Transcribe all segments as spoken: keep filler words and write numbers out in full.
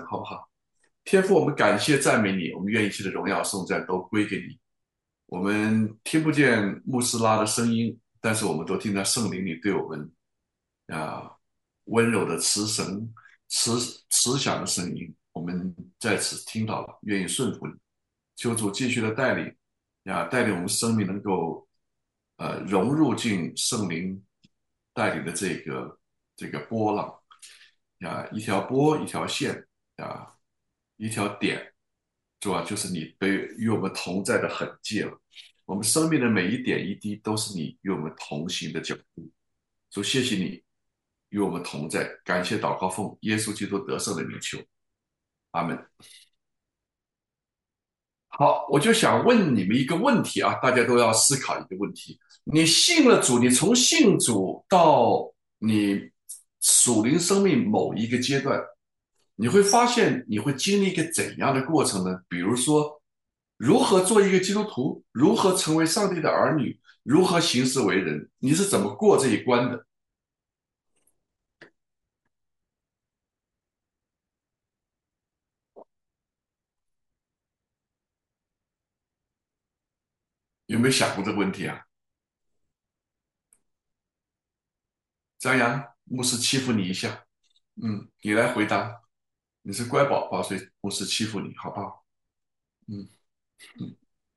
好不好？天父，我们感谢赞美你，我们愿意一切的荣耀颂赞都归给你。我们听不见穆斯拉的声音，但是我们都听到圣灵里对我们啊温柔的慈神、慈慈祥的声音。我们在此听到了，愿意顺服你。求主继续的带领，呀，带领我们生命能够呃融入进圣灵带领的这个这个波浪呀，一条波一条线啊，一条点，主要就是你被与我们同在的痕迹了。我们生命的每一点一滴都是你与我们同行的脚步。主，谢谢你与我们同在，感谢祷告奉耶稣基督得胜的名求，阿门。好，我就想问你们一个问题啊，大家都要思考一个问题：你信了主，你从信主到你属灵生命某一个阶段，你会发现你会经历一个怎样的过程呢？比如说，如何做一个基督徒，如何成为上帝的儿女，如何行事为人，你是怎么过这一关的？有没有想过这个问题啊？张扬，牧师欺负你一下，嗯，你来回答。你是乖宝宝，所以牧师欺负你，好不好？嗯嗯。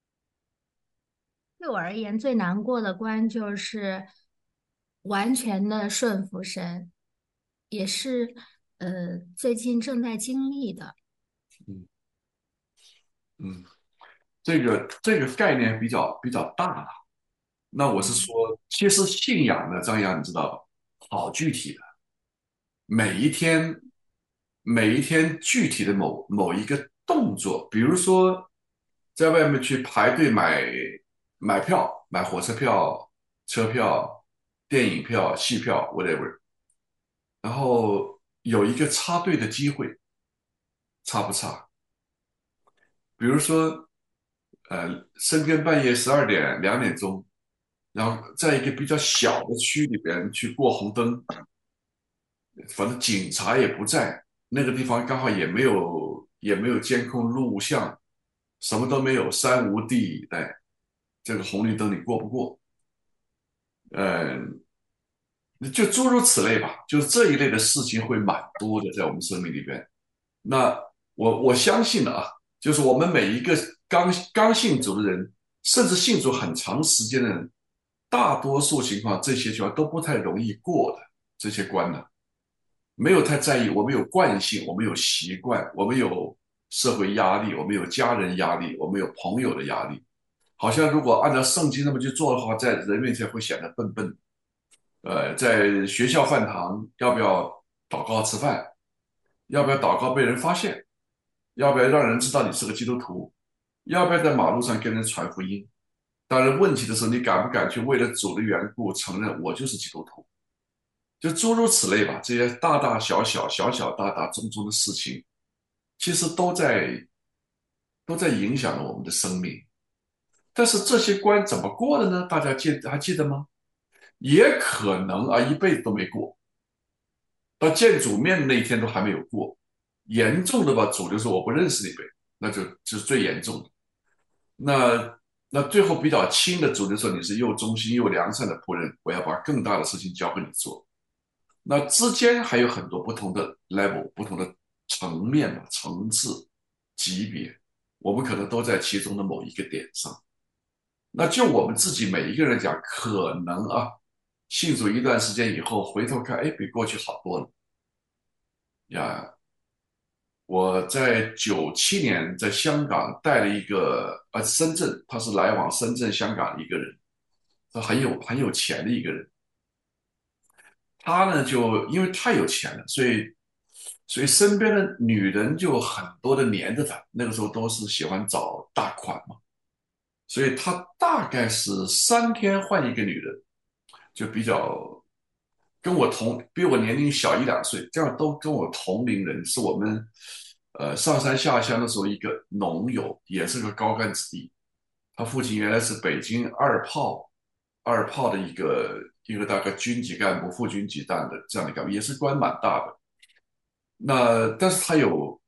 对我而言，最难过的关就是完全的顺服神，也是呃最近正在经历的。 嗯嗯，这个这个概念比较比较大了。那我是说，其实信仰呢，张扬你知道吧？好具体的，每一天每一天具体的某某一个动作，比如说在外面去排队买买票，买火车票、车票、电影票、戏票，whatever，然后有一个插队的机会，插不插？比如说，呃，深更半夜十二点、两点钟，然后在一个比较小的区里边去过红灯，反正警察也不在，那个地方刚好也没有也没有监控录像，什么都没有，三无地以待，这个红绿灯你过不过？嗯，就诸如此类吧，就是这一类的事情会蛮多的，在我们生命里边。那我我相信的啊，就是我们每一个刚刚信主的人，甚至信主很长时间的人，大多数情况这些情况都不太容易过的这些关呢，没有太在意。我们有惯性，我们有习惯，我们有社会压力，我们有家人压力，我们有朋友的压力。好像如果按照圣经那么去做的话，在人面前会显得笨笨的。呃，在学校饭堂要不要祷告吃饭？要不要祷告被人发现？要不要让人知道你是个基督徒？要不要在马路上跟人传福音？当然，问题的时候，你敢不敢去为了主的缘故承认我就是基督徒？就诸如此类吧，这些大大小小、小小大大、种种的事情，其实都在都在影响了我们的生命。但是这些关怎么过的呢？大家记还记得吗？也可能啊，一辈子都没过，到见主面的那一天都还没有过。严重的吧，主就说我不认识你呗，那就就是最严重的。那那最后比较轻的，主就说你是又忠心又良善的仆人，我要把更大的事情交给你做。那之间还有很多不同的 level、不同的层面嘛、层次、级别，我们可能都在其中的某一个点上。那就我们自己每一个人讲，可能啊，信主一段时间以后，回头看，哎，比过去好多了呀。我在九七年在香港带了一个呃深圳，他是来往深圳、香港的一个人，他很有很有钱的一个人。他呢就因为太有钱了，所以所以身边的女人就很多的黏着他。那个时候都是喜欢找大款嘛，所以他大概是三天换一个女人，就比较跟我同，比我年龄小一两岁，这样都跟我同龄人，是我们呃上山下乡的时候一个农友，也是个高干子弟。他父亲原来是北京二炮二炮的一个一个大概军级干部、副军级干的这样的干部，也是官蛮大的。那但是他有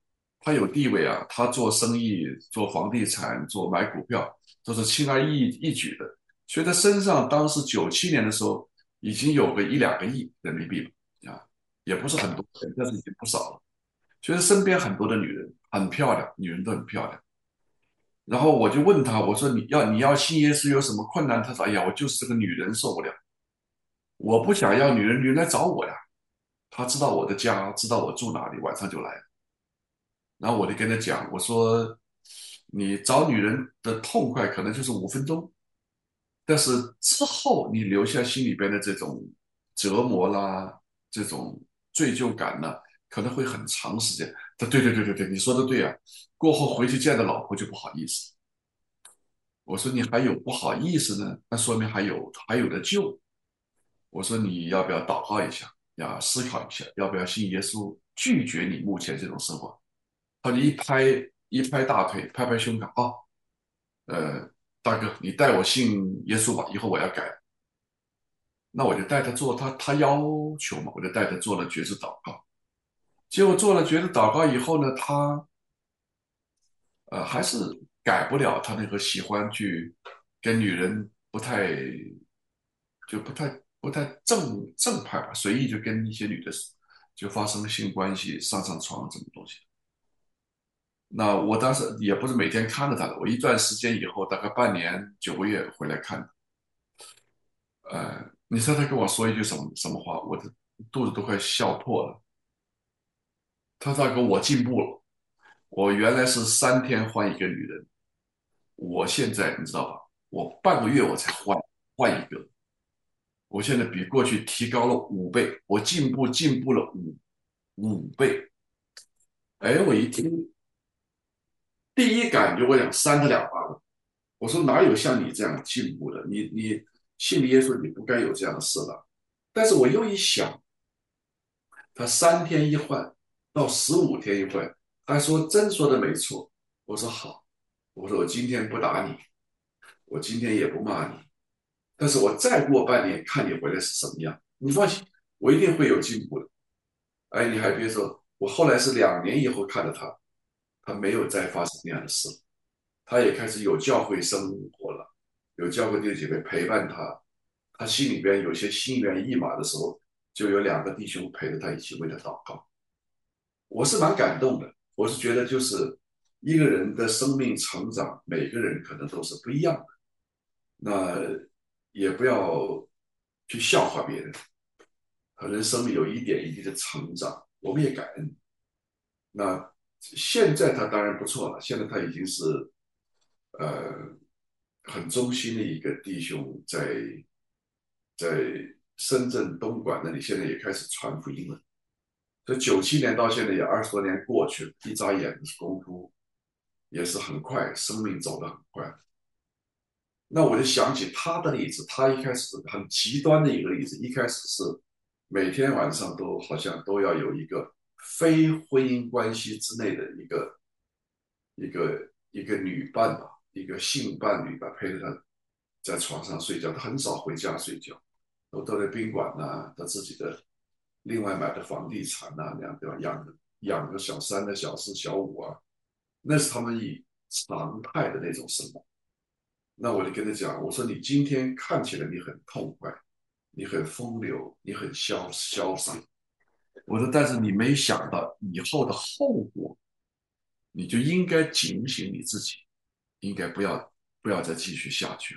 他有地位啊，他做生意、做房地产、做买股票，都是轻而易易举的。所以他身上当时九七年的时候，已经有个一两个亿人民币了啊，也不是很多钱，但是已经不少了。所以身边很多的女人很漂亮，女人都很漂亮。然后我就问他，我说你要你要信耶稣有什么困难？他说：哎呀，我就是这个女人受不了，我不想要女人，女人来找我呀。他知道我的家，知道我住哪里，晚上就来。然后我就跟他讲，我说你找女人的痛快可能就是五分钟，但是之后你留下心里边的这种折磨啦，这种罪疚感呢，可能会很长时间。他对对对对对，你说的对啊。过后回去见到老婆就不好意思。我说你还有不好意思呢，那说明还有还有的救。我说你要不要祷告一下，要思考一下，要不要信耶稣，拒绝你目前这种生活。他就一拍一拍大腿，拍拍胸膛啊，呃，大哥，你带我信耶稣吧，以后我要改。那我就带他做他他要求嘛，我就带他做了觉知祷告。结果做了觉知祷告以后呢，他呃还是改不了他那个喜欢去跟女人不太就不太不太正正派吧，随意就跟一些女的就发生性关系，上上床这种东西。那我当时也不是每天看着他的，我一段时间以后，大概半年九个月回来看。呃，你知道他跟我说一句什么什么话，我的肚子都快笑破了。他说：“大哥，我进步了，我原来是三天换一个女人，我现在你知道吧？我半个月我才换换一个，我现在比过去提高了五倍，我进步进步了五五倍。”哎，我一听，第一感觉我想扇他两巴掌。我说哪有像你这样进步的？你你信了耶稣，你不该有这样的事了。但是我又一想，他三天一换，到十五天一换，他说真说的没错。我说好，我说我今天不打你，我今天也不骂你，但是我再过半年看你回来是什么样，你放心，我一定会有进步的。哎，你还别说，我后来是两年以后看到他，他没有再发生那样的事了。他也开始有教会生活了，有教会弟兄姐妹陪伴他，他心里边有些心猿意马的时候，就有两个弟兄陪着他一起为他祷告。我是蛮感动的，我是觉得就是一个人的生命成长，每个人可能都是不一样的，那也不要去笑话别人，可能生命有一点一滴的成长，我们也感恩。那现在他当然不错了，现在他已经是呃很忠心的一个弟兄在，在深圳东莞那里，现在也开始传福音了。这九七年到现在也二十多年过去了，一眨眼的功夫也是很快，生命走得很快。那我就想起他的例子，他一开始很极端的一个例子，一开始是每天晚上都好像都要有一个非婚姻关系之内的一个一个一个女伴吧，一个性伴侣吧，陪着他在床上睡觉，他很少回家睡觉，都都在宾馆呐、啊，他自己的另外买的房地产呐、啊，那样对吧？养养个小三的小四小五啊，那是他们以常态的那种生活。那我就跟他讲，我说你今天看起来你很痛快，你很风流，你很潇潇洒。我说，但是你没想到以后的后果，你就应该警醒你自己，应该不要不要再继续下去了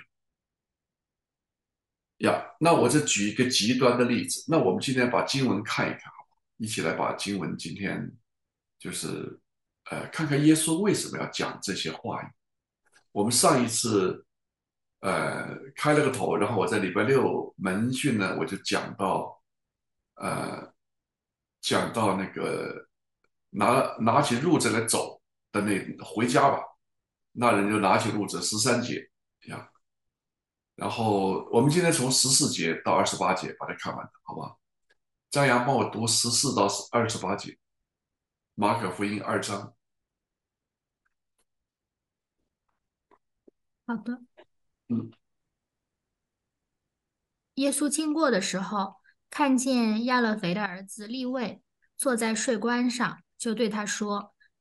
呀。那我这举一个极端的例子，那我们今天把经文看一看，好吧？一起来把经文今天就是呃看看耶稣为什么要讲这些话语。我们上一次呃开了个头，然后我在礼拜六门训呢，我就讲到呃讲到那个拿拿起褥子来走的那回家吧，那人就拿起褥子十三节呀，然后我们今天从十四节到二十八节把它看完，好吧？张扬帮我读十四到二十八节，马可福音二章。 好的。 嗯耶稣经过的时候，看见亚勒腓的儿子利位坐在税关上，就对他说：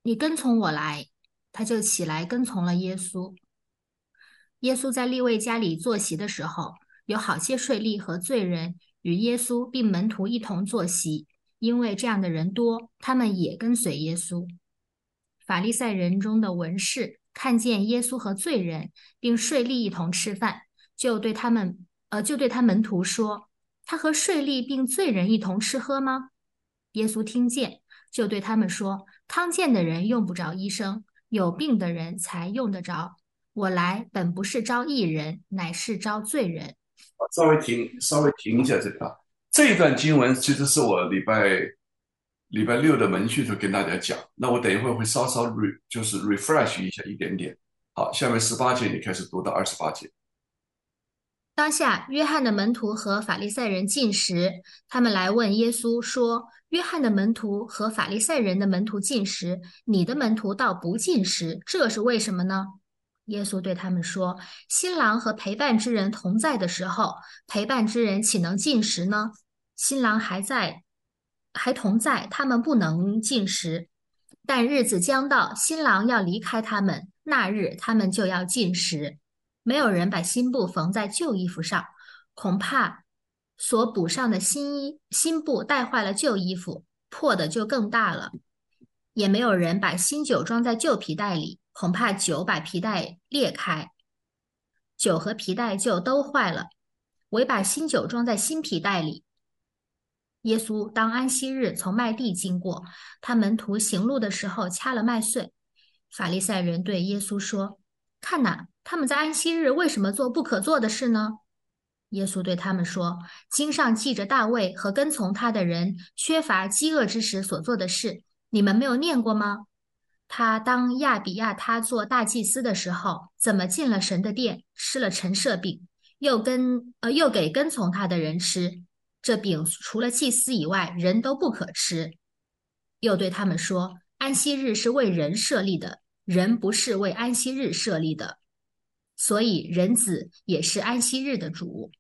你跟从我来。”他就起来跟从了耶稣。耶稣在利未家里坐席的时候，有好些税吏和罪人与耶稣并门徒一同坐席，因为这样的人多，他们也跟随耶稣。法利赛人中的文士看见耶稣和罪人并税吏一同吃饭，就对他们，呃，就对他门徒说：“他和税吏并罪人一同吃喝吗？”耶稣听见，就对他们说：“康健的人用不着医生，有病的人才用得着。我来本不是招义人，乃是招罪人。” 稍微停，稍微停一下这个。这一段经文其实是我礼拜礼拜六的门训时候跟大家讲，那我等一会儿会稍稍 re 就是 refresh 一下一点点。好，下面十八节你开始读到二十八节。 当下，约翰的门徒和法利赛人进食，他们来问耶稣说：“约翰的门徒和法利赛人的门徒进食，你的门徒倒不进食，这是为什么呢？”耶稣对他们说：“新郎和陪伴之人同在的时候，陪伴之人岂能进食呢？新郎还在，还同在，他们不能进食。但日子将到，新郎要离开他们，那日他们就要进食。没有人把新布缝在旧衣服上，恐怕所补上的新衣新布带坏了旧衣服，破的就更大了。也没有人把新酒装在旧皮袋里，恐怕酒把皮袋裂开，酒和皮袋就都坏了。唯把新酒装在新皮袋里。”耶稣当安息日从麦地经过，他门徒行路的时候掐了麦穗。法利赛人对耶稣说：“看哪，他们在安息日为什么做不可做的事呢？”耶稣对他们说：“经上记着大卫和跟从他的人缺乏饥饿之时所做的事，你们没有念过吗？他当亚比亚他做大祭司的时候，怎么进了神的殿，吃了陈设饼，又跟呃又给跟从他的人吃。这饼除了祭司以外，人都不可吃。又对他们说：安息日是为人设立的，人不是为安息日设立的，所以人子也是安息日的主。”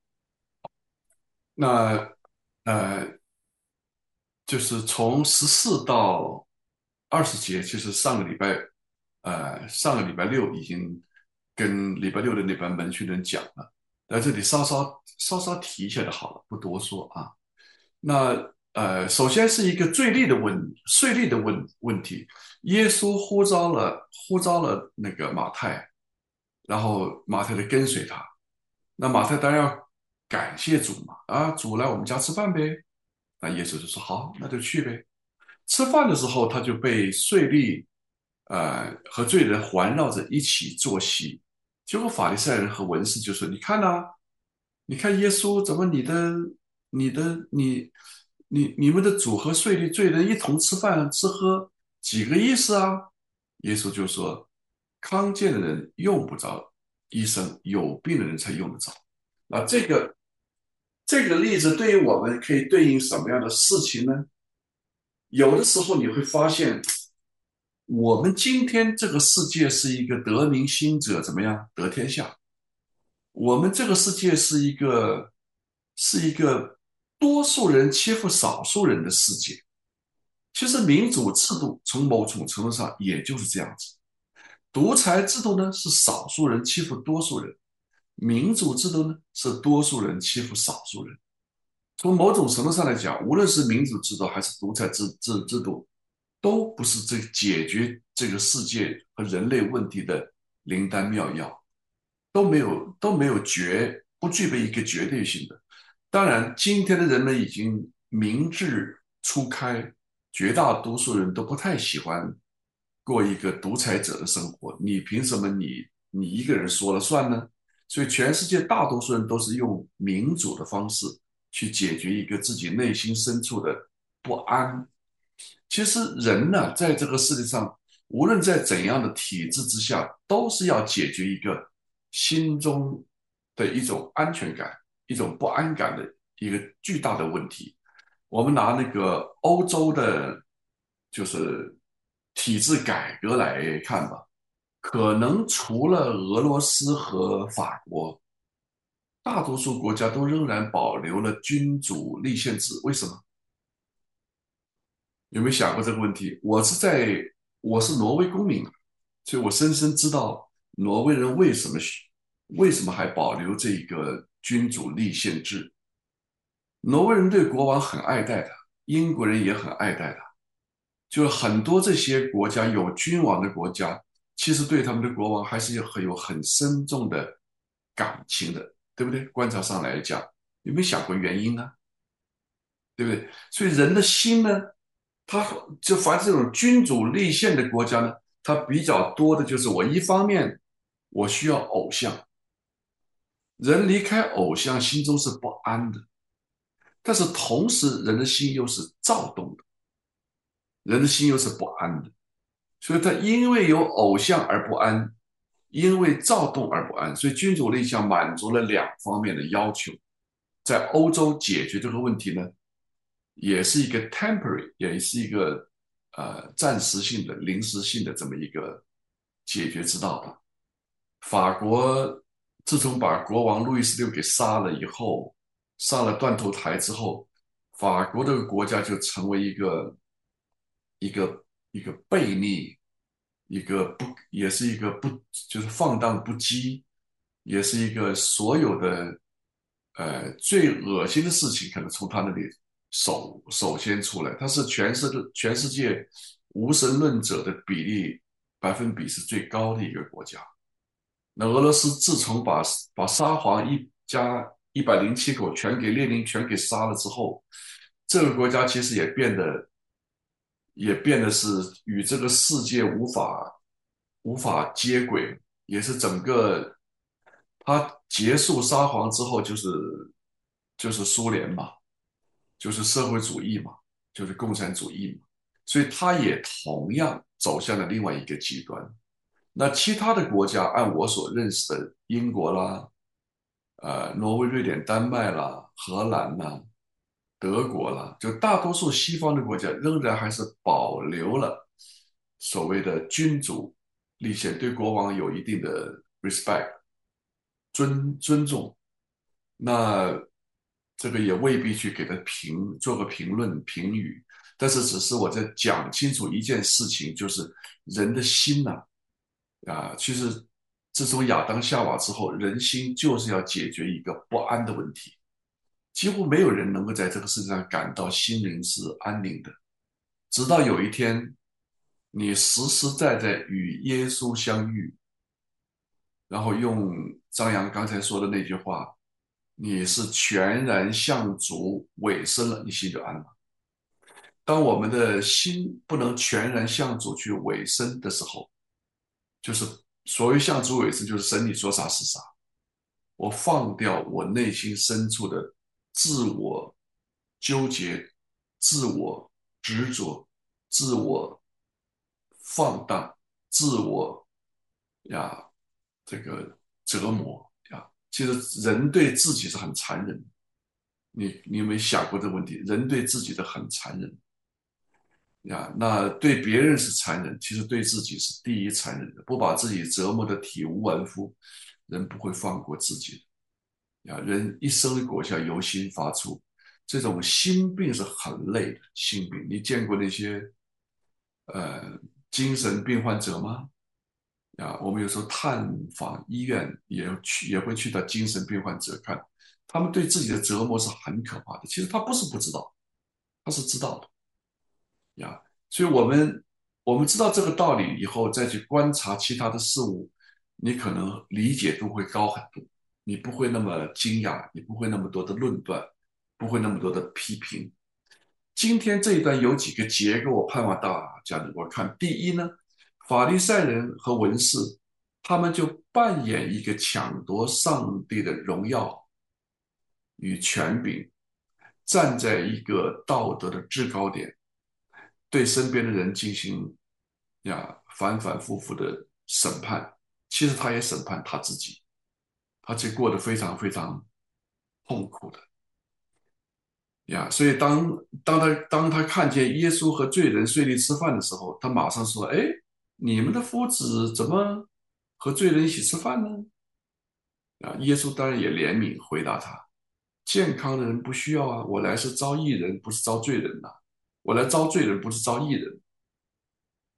那呃，就是从十四到二十节，其实上个礼拜，呃，上个礼拜六已经跟礼拜六的那班门训人讲了，在这里稍稍稍稍提一下就好了，不多说啊。那呃，首先是一个罪例的问税吏的问问题，耶稣呼召了呼召了那个马太，然后马太就跟随他，那马太当然要感谢主嘛，啊，主来我们家吃饭呗，那耶稣就说好，那就去呗。吃饭的时候，他就被税吏呃和罪人环绕着一起坐席，结果法利赛人和文士就说：“你看呐、你看耶稣怎么你的、你的、你、你、你们的主和税吏罪人一同吃饭吃喝，几个意思啊？”耶稣就说：“康健的人用不着医生，有病的人才用得着。”那这个这个例子对于我们可以对应什么样的事情呢？有的时候你会发现，我们今天这个世界是一个得民心者怎么样得天下。我们这个世界是一个是一个多数人欺负少数人的世界。其实民主制度从某种程度上也就是这样子，独裁制度呢是少数人欺负多数人，民主制度呢是多数人欺负少数人。从某种程度上来讲，无论是民主制度还是独裁制制制度，都不是这解决这个世界和人类问题的灵丹妙药，都没有都没有绝不具备一个绝对性的。当然，今天的人们已经明智初开，绝大多数人都不太喜欢过一个独裁者的生活。你凭什么你你一个人说了算呢？所以，全世界大多数人都是用民主的方式去解决一个自己内心深处的不安。其实人呢，在这个世界上，无论在怎样的体制之下，都是要解决一个心中的一种安全感、一种不安感的一个巨大的问题。我们拿那个欧洲的，就是体制改革来看吧，可能除了俄罗斯和法国，大多数国家都仍然保留了君主立宪制。为什么？有没有想过这个问题？我是在我是挪威公民啊，所以我深深知道挪威人为什么为什么还保留这个君主立宪制。挪威人对国王很爱戴的，英国人也很爱戴的，就是很多这些国家有君王的国家，其实对他们的国王还是有很有很深重的感情的，对不对？观察上来讲，有没有想过原因呢？对不对？所以人的心呢，他就凡是这种君主立宪的国家呢，它比较多的就是我一方面我需要偶像，人离开偶像心中是不安的，但是同时人的心又是躁动的，人的心又是不安的，所以他因为有偶像而不安，因为躁动而不安，所以君主立宪满足了两方面的要求。在欧洲解决这个问题呢，也是一个 temporary，也是一个呃暂时性的、临时性的这么一个解决之道吧。法国自从把国王路易十六给杀了以后，上了断头台之后，法国这个国家就成为一个一个一个悖逆，一个不，也是一个不，就是放荡不羁，也是一个所有的呃最恶心的事情，可能从他那里首首先出来。他是全世全世界无神论者的比例百分比是最高的一个国家。那俄罗斯自从把把沙皇一家一百零七口全给列宁全给杀了之后，这个国家其实也变得也变得是与这个世界无法无法接轨，也是整个他结束沙皇之后就是就是苏联嘛，就是社会主义嘛，就是共产主义嘛，所以他也同样走向了另外一个极端。那其他的国家，按我所认识的，英国啦、呃，挪威、瑞典、丹麦啦、荷兰啦、德国啦，就大多数西方的国家仍然还是保留了所谓的君主立宪，对国王有一定的 respect 尊尊重。那这个也未必去给他评做个评论评语，但是只是我在讲清楚一件事情，就是人的心呐、啊，其实自从亚当夏娃之后，人心就是要解决一个不安的问题。几乎没有人能够在这个世界上感到心灵是安宁的，直到有一天，你实实在在与耶稣相遇，然后用张扬刚才说的那句话，你是全然向主委身了，你心就安了。当我们的心不能全然向主去委身的时候，就是所谓向主委身，就是神你说啥是啥。我放掉我内心深处的自我纠结、自我执着、自我放荡、自我呀这个折磨呀。其实人对自己是很残忍的，你你有没有想过这个问题？人对自己的很残忍呀，那对别人是残忍，其实对自己是第一残忍的。不把自己折磨得体无完肤，人不会放过自己的。呀，人一生的果效由心发出，这种心病是很累的。心病，你见过那些呃精神病患者吗？呀，我们有时候探访医院也去，也会去到精神病患者看，他们对自己的折磨是很可怕的。其实他不是不知道，他是知道的呀。所以我们我们知道这个道理以后，再去观察其他的事物，你可能理解度会高很多。你不会那么惊讶，你不会那么多的论断，不会那么多的批评。今天这一段有几个结构，我盼望大家能够看。第一呢，法利赛人和文士，他们就扮演一个抢夺上帝的荣耀与权柄，站在一个道德的制高点，对身边的人进行呀反反复复的审判。其实他也审判他自己，他其实过得非常非常痛苦的。呀，所以当当他当他看见耶稣和罪人税吏吃饭的时候，他马上说：“哎，你们的夫子怎么和罪人一起吃饭呢？”啊，耶稣当然也怜悯，回答他：“健康的人不需要啊，我来是招义人，不是招罪人呐、我来招罪人，不是招义人。”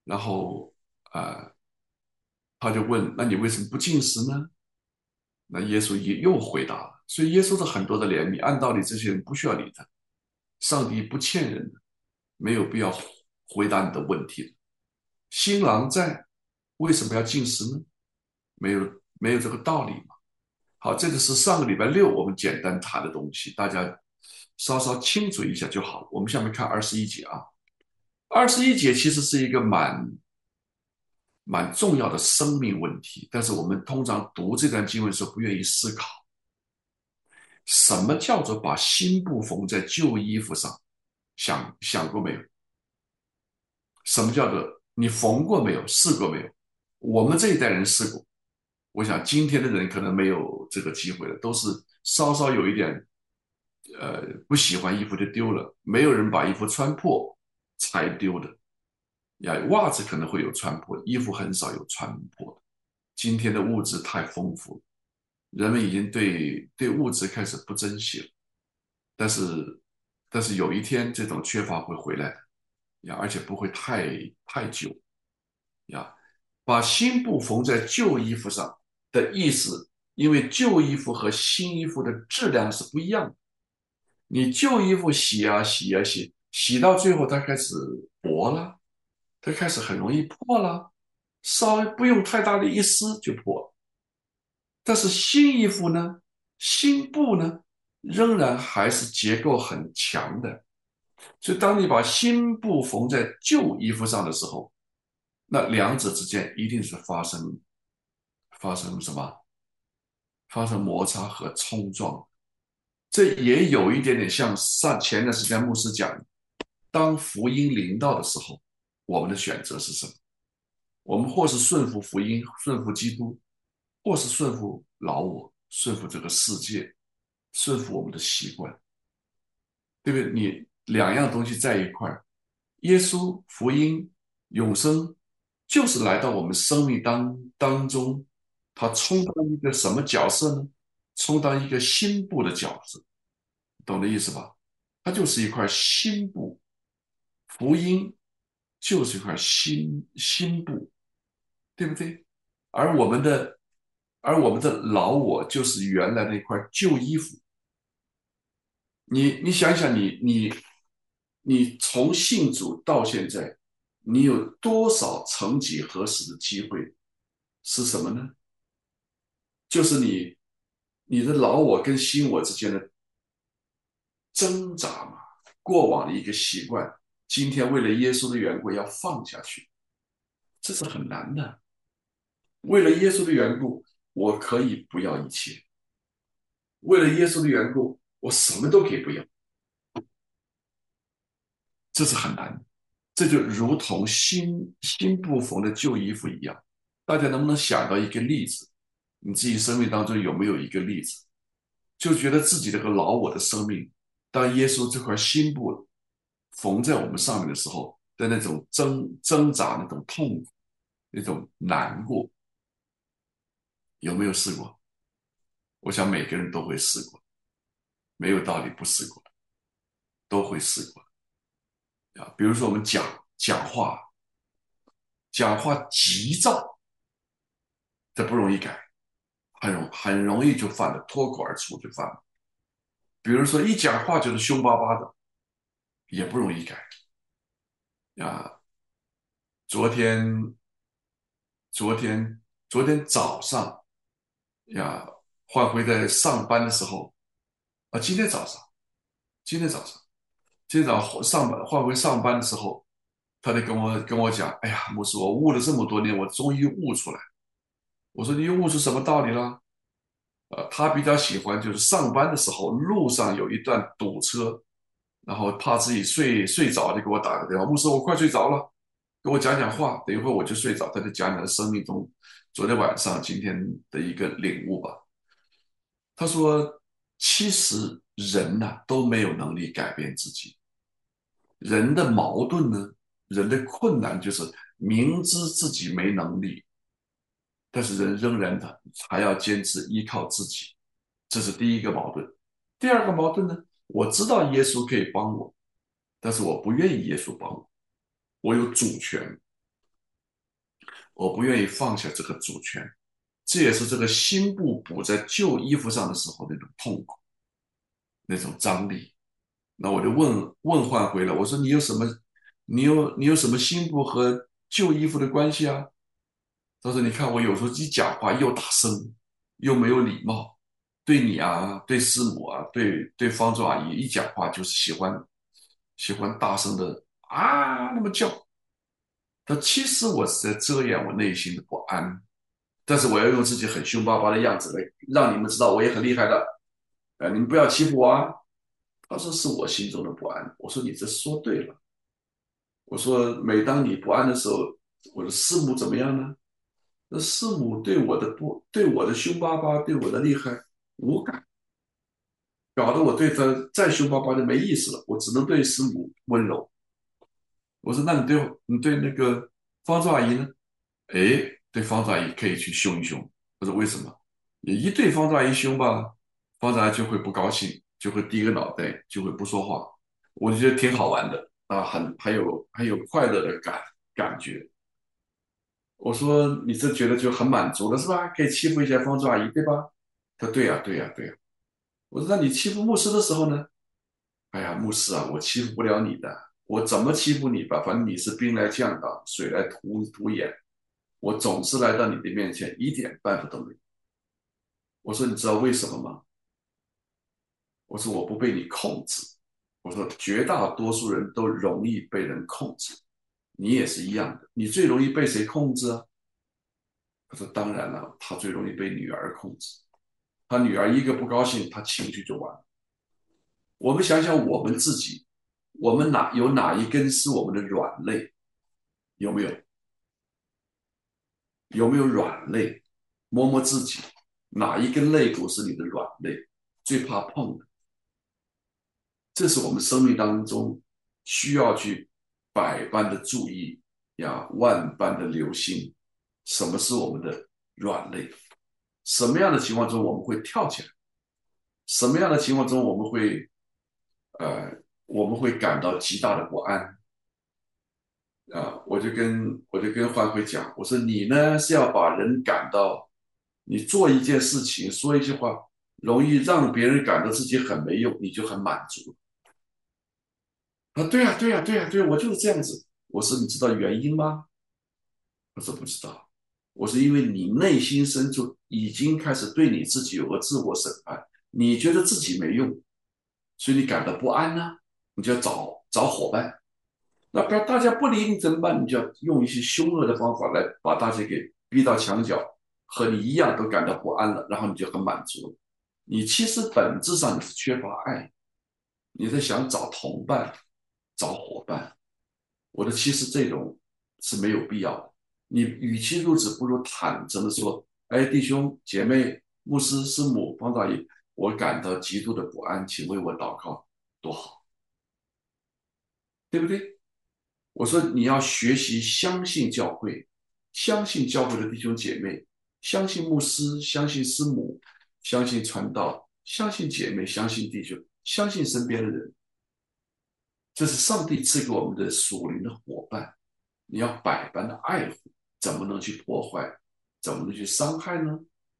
然后呃，他就问：“那你为什么不进食呢？”那耶稣也又回答了。所以耶稣的很多的怜悯，按道理这些人不需要理他，上帝不欠人的，没有必要回答你的问题的。新郎在，为什么要进食呢？没有没有这个道理嘛。好，这个是上个礼拜六我们简单谈的东西，大家稍稍清楚一下就好了。我们下面看二十一节啊，二十一节其实是一个蛮蛮重要的生命问题，但是我们通常读这段经文的时候不愿意思考，什么叫做把新布缝在旧衣服上？想想过没有？什么叫做你缝过没有？试过没有？我们这一代人试过，我想今天的人可能没有这个机会了，都是稍稍有一点，呃，不喜欢衣服就丢了，没有人把衣服穿破才丢的。呀，袜子可能会有穿破，衣服很少有穿破的。今天的物质太丰富了，人们已经对对物质开始不珍惜了。但是，但是有一天这种缺乏会回来的呀，而且不会太太久呀。把新布缝在旧衣服上的意思，因为旧衣服和新衣服的质量是不一样的。你旧衣服洗啊洗啊洗，洗到最后它开始薄了，它开始很容易破了，稍微不用太大的一撕就破了。但是新衣服呢，新布呢，仍然还是结构很强的。所以，当你把新布缝在旧衣服上的时候，那两者之间一定是发生发生什么？发生摩擦和冲撞。这也有一点点像上前段时间牧师讲的，当福音临到的时候，我们的选择是什么？我们或是顺服福音，顺服基督，或是顺服老我，顺服这个世界，顺服我们的习惯，对不对？你两样东西在一块儿，耶稣、福音、永生，就是来到我们生命当当中，他充当一个什么角色呢？充当一个新布的角色，懂的意思吧？它就是一块新布，福音就是一块新新布，对不对？而我们的，而我们的老我就是原来那块旧衣服。你你想想你，你你从信主到现在，你有多少曾几何时的机会是什么呢？就是你你的老我跟新我之间的挣扎嘛，过往的一个习惯，今天为了耶稣的缘故要放下去，这是很难的。为了耶稣的缘故，我可以不要一切；为了耶稣的缘故，我什么都可以不要，这是很难的。这就如同新新布缝的旧衣服一样。大家能不能想到一个例子？你自己生命当中有没有一个例子，就觉得自己这个老我的生命，当耶稣这块新布缝在我们上面的时候的那种挣挣扎、那种痛苦、那种难过，有没有试过？我想每个人都会试过，没有道理不试过，都会试过啊。比如说我们讲讲话，讲话急躁，这不容易改，很容很容易就犯了，脱口而出就犯了。比如说一讲话就是凶巴巴的，也不容易改啊。昨天昨天昨天早上呀，焕辉在上班的时候啊，今天早上，今天早上，今天早上上班，焕辉上班的时候，他就跟我跟我讲，哎呀，牧师，我悟了这么多年，我终于悟出来。我说你悟出什么道理了？呃，他比较喜欢就是上班的时候路上有一段堵车，然后怕自己睡睡着，就给我打个电话，牧师，我快睡着了，跟我讲讲话，等一会儿我就睡着。他就讲讲生命中昨天晚上、今天的一个领悟吧。他说，其实人呐、都没有能力改变自己，人的矛盾呢，人的困难就是明知自己没能力，但是人仍然的还要坚持依靠自己，这是第一个矛盾。第二个矛盾呢，我知道耶稣可以帮我，但是我不愿意耶稣帮我，我有主权， 我不愿意放下这个主权，这也是这个新布补在旧衣服上的时候那种痛苦，那种张力。那我就问问换回了，我说你有什么，你有你有什么新布和旧衣服的关系啊？他说你看我有时候一讲话又大声，又没有礼貌，对你啊，对师母啊，对对方舟阿姨一讲话就是喜欢喜欢大声的啊那么叫。他其实我是在遮掩我内心的不安，但是我要用自己很凶巴巴的样子来让你们知道我也很厉害的，呃，你们不要欺负我啊。他说是我心中的不安，我说你这说对了，我说每当你不安的时候，我的师母怎么样呢？那师母对我的不对我的凶巴巴，对我的厉害无感，搞得我对他再凶巴巴的没意思了，我只能对师母温柔。我说那你对你对那个方舟阿姨呢？哎，对方丈也可以去凶一凶。他说为什么？你一对方丈一凶吧，方丈就会不高兴，就会低个脑袋，就会不说话。我就觉得挺好玩的啊，很还有还有快乐的感感觉。我说你这觉得就很满足了是吧？可以欺负一下方丈阿姨对吧？他说对呀对呀对呀。我说那你欺负牧师的时候呢？哎呀，牧师啊，我欺负不了你的，我怎么欺负你吧？反正你是兵来将挡，水来土土掩，我总是来到你的面前，一点办法都没有。我说你知道为什么吗？我说我不被你控制。我说绝大多数人都容易被人控制，你也是一样的。你最容易被谁控制啊？他说当然了，他最容易被女儿控制。他女儿一个不高兴，他情绪就完了。我们想想我们自己，我们哪有哪一根是我们的软肋？有没有？有没有软肋？摸摸自己，哪一根肋骨是你的软肋？最怕碰的。这是我们生命当中需要去百般的注意呀，万般的留心。什么是我们的软肋？什么样的情况中我们会跳起来？什么样的情况中我们会呃我们会感到极大的不安？啊，我就跟我就跟欢辉讲，我说你呢是要把人感到，你做一件事情说一句话，容易让别人感到自己很没用，你就很满足。啊，对呀，对呀，对呀，对呀，我就是这样子。我说你知道原因吗？他说不知道。我说因为你内心深处已经开始对你自己有个自我审判，你觉得自己没用，所以你感到不安呢、你就要找找伙伴。那不然大家不理你怎么办？你就要用一些凶恶的方法来把大家给逼到墙角，和你一样都感到不安了，然后你就很满足了。你其实本质上你是缺乏爱，你在想找同伴、找伙伴。我的其实这种是没有必要的。你与其如此，不如坦诚的说：“哎，弟兄姐妹、牧师师母、方大爷，我感到极度的不安，请为我祷告，多好，对不对？”我说你要学习相信教会，相信教会的弟兄姐妹，相信牧师，相信师母，相信传道，相信姐妹，相信弟兄，相信身边的人。这是上帝赐给我们的属灵的伙伴。你要百般的爱护，怎么能去破坏？怎么能去伤害呢？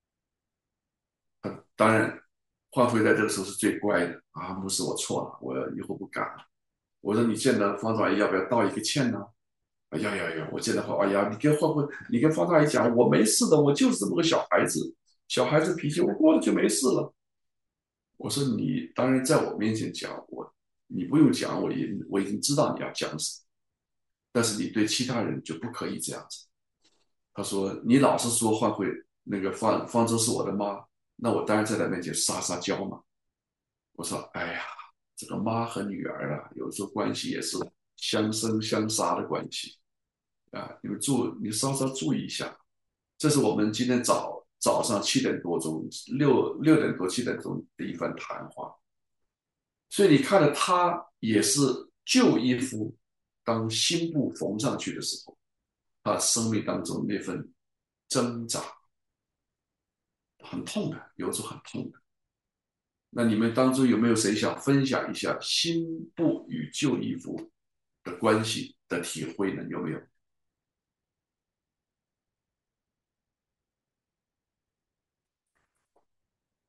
当然，换回来这个时候是最乖的啊！牧师，我错了，我以后不敢了。我说你见到方丈要不要道一个歉呢？哎呀呀呀！我见到哎呀，你跟换回，你跟方丈讲，我没事的，我就是这么个小孩子，小孩子脾气，我过了就没事了。我说你当然在我面前讲，我你不用讲，我已我已经知道你要讲什么，但是你对其他人就不可以这样子。他说你老是说换回那个方方舟是我的妈，那我当然在他面前撒撒娇嘛。我说哎呀，这个妈和女儿啊，有时候关系也是相生相杀的关系啊，你们注你稍稍注意一下。这是我们今天早早上七点多钟，六六点多七点钟的一番谈话。所以你看到他也是旧衣服当新布缝上去的时候，他生命当中那份挣扎很痛的，有时候很痛的。那你们当中有没有谁想分享一下新布与旧衣服的关系的体会呢？有没有？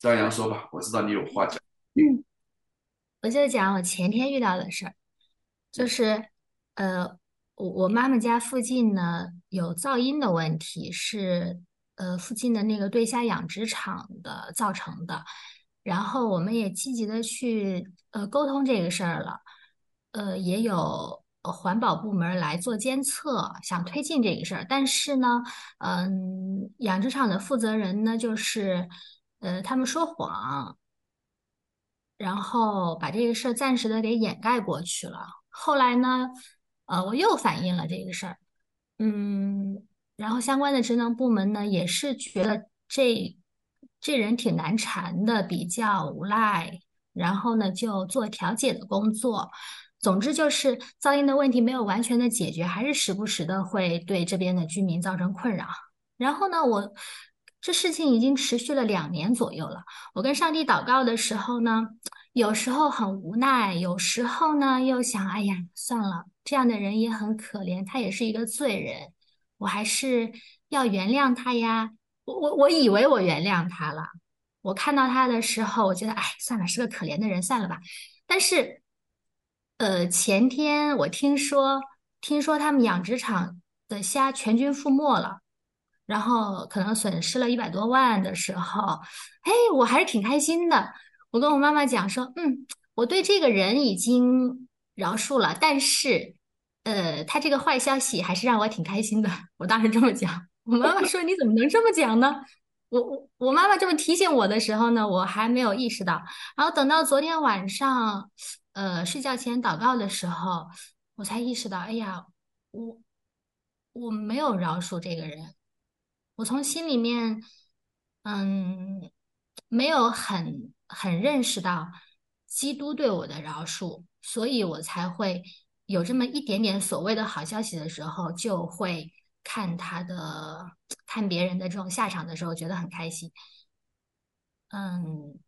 张扬说吧，我知道你有话讲。 嗯，我就讲我前天遇到的事儿，就是呃，我我妈妈家附近呢有噪音的问题，是呃附近的那个对虾养殖场的造成的，然后我们也积极的去呃沟通这个事儿了，呃也有呃环保部门儿来做监测，想推进这个事儿，但是呢，嗯、养殖场的负责人呢就是呃他们说谎。然后把这个事儿暂时的给掩盖过去了。后来呢，呃，我又反映了这个事儿，嗯，然后相关的职能部门呢也是觉得这这人挺难缠的，比较无赖，然后呢就做调解的工作。总之就是噪音的问题没有完全的解决，还是时不时的会对这边的居民造成困扰。然后呢，我这事情已经持续了两年左右了。我跟上帝祷告的时候呢，有时候很无奈，有时候呢又想，哎呀，算了，这样的人也很可怜，他也是一个罪人，我还是要原谅他呀。我我我以为我原谅他了，我看到他的时候，我觉得，哎，算了，是个可怜的人，算了吧。但是，呃，前天我听说，听说他们养殖场的虾全军覆没了。然后可能损失了一百多万的时候，哎，我还是挺开心的。我跟我妈妈讲说，嗯，我对这个人已经饶恕了，但是，呃，他这个坏消息还是让我挺开心的。我当时这么讲，我妈妈说你怎么能这么讲呢？我我我妈妈这么提醒我的时候呢，我还没有意识到。然后等到昨天晚上，呃，睡觉前祷告的时候，我才意识到，哎呀，我我没有饶恕这个人。我从心里面，嗯，没有很很认识到基督对我的饶恕，所以我才会有这么一点点所谓的好消息的时候，就会看他的，看别人的这种下场的时候，觉得很开心。嗯，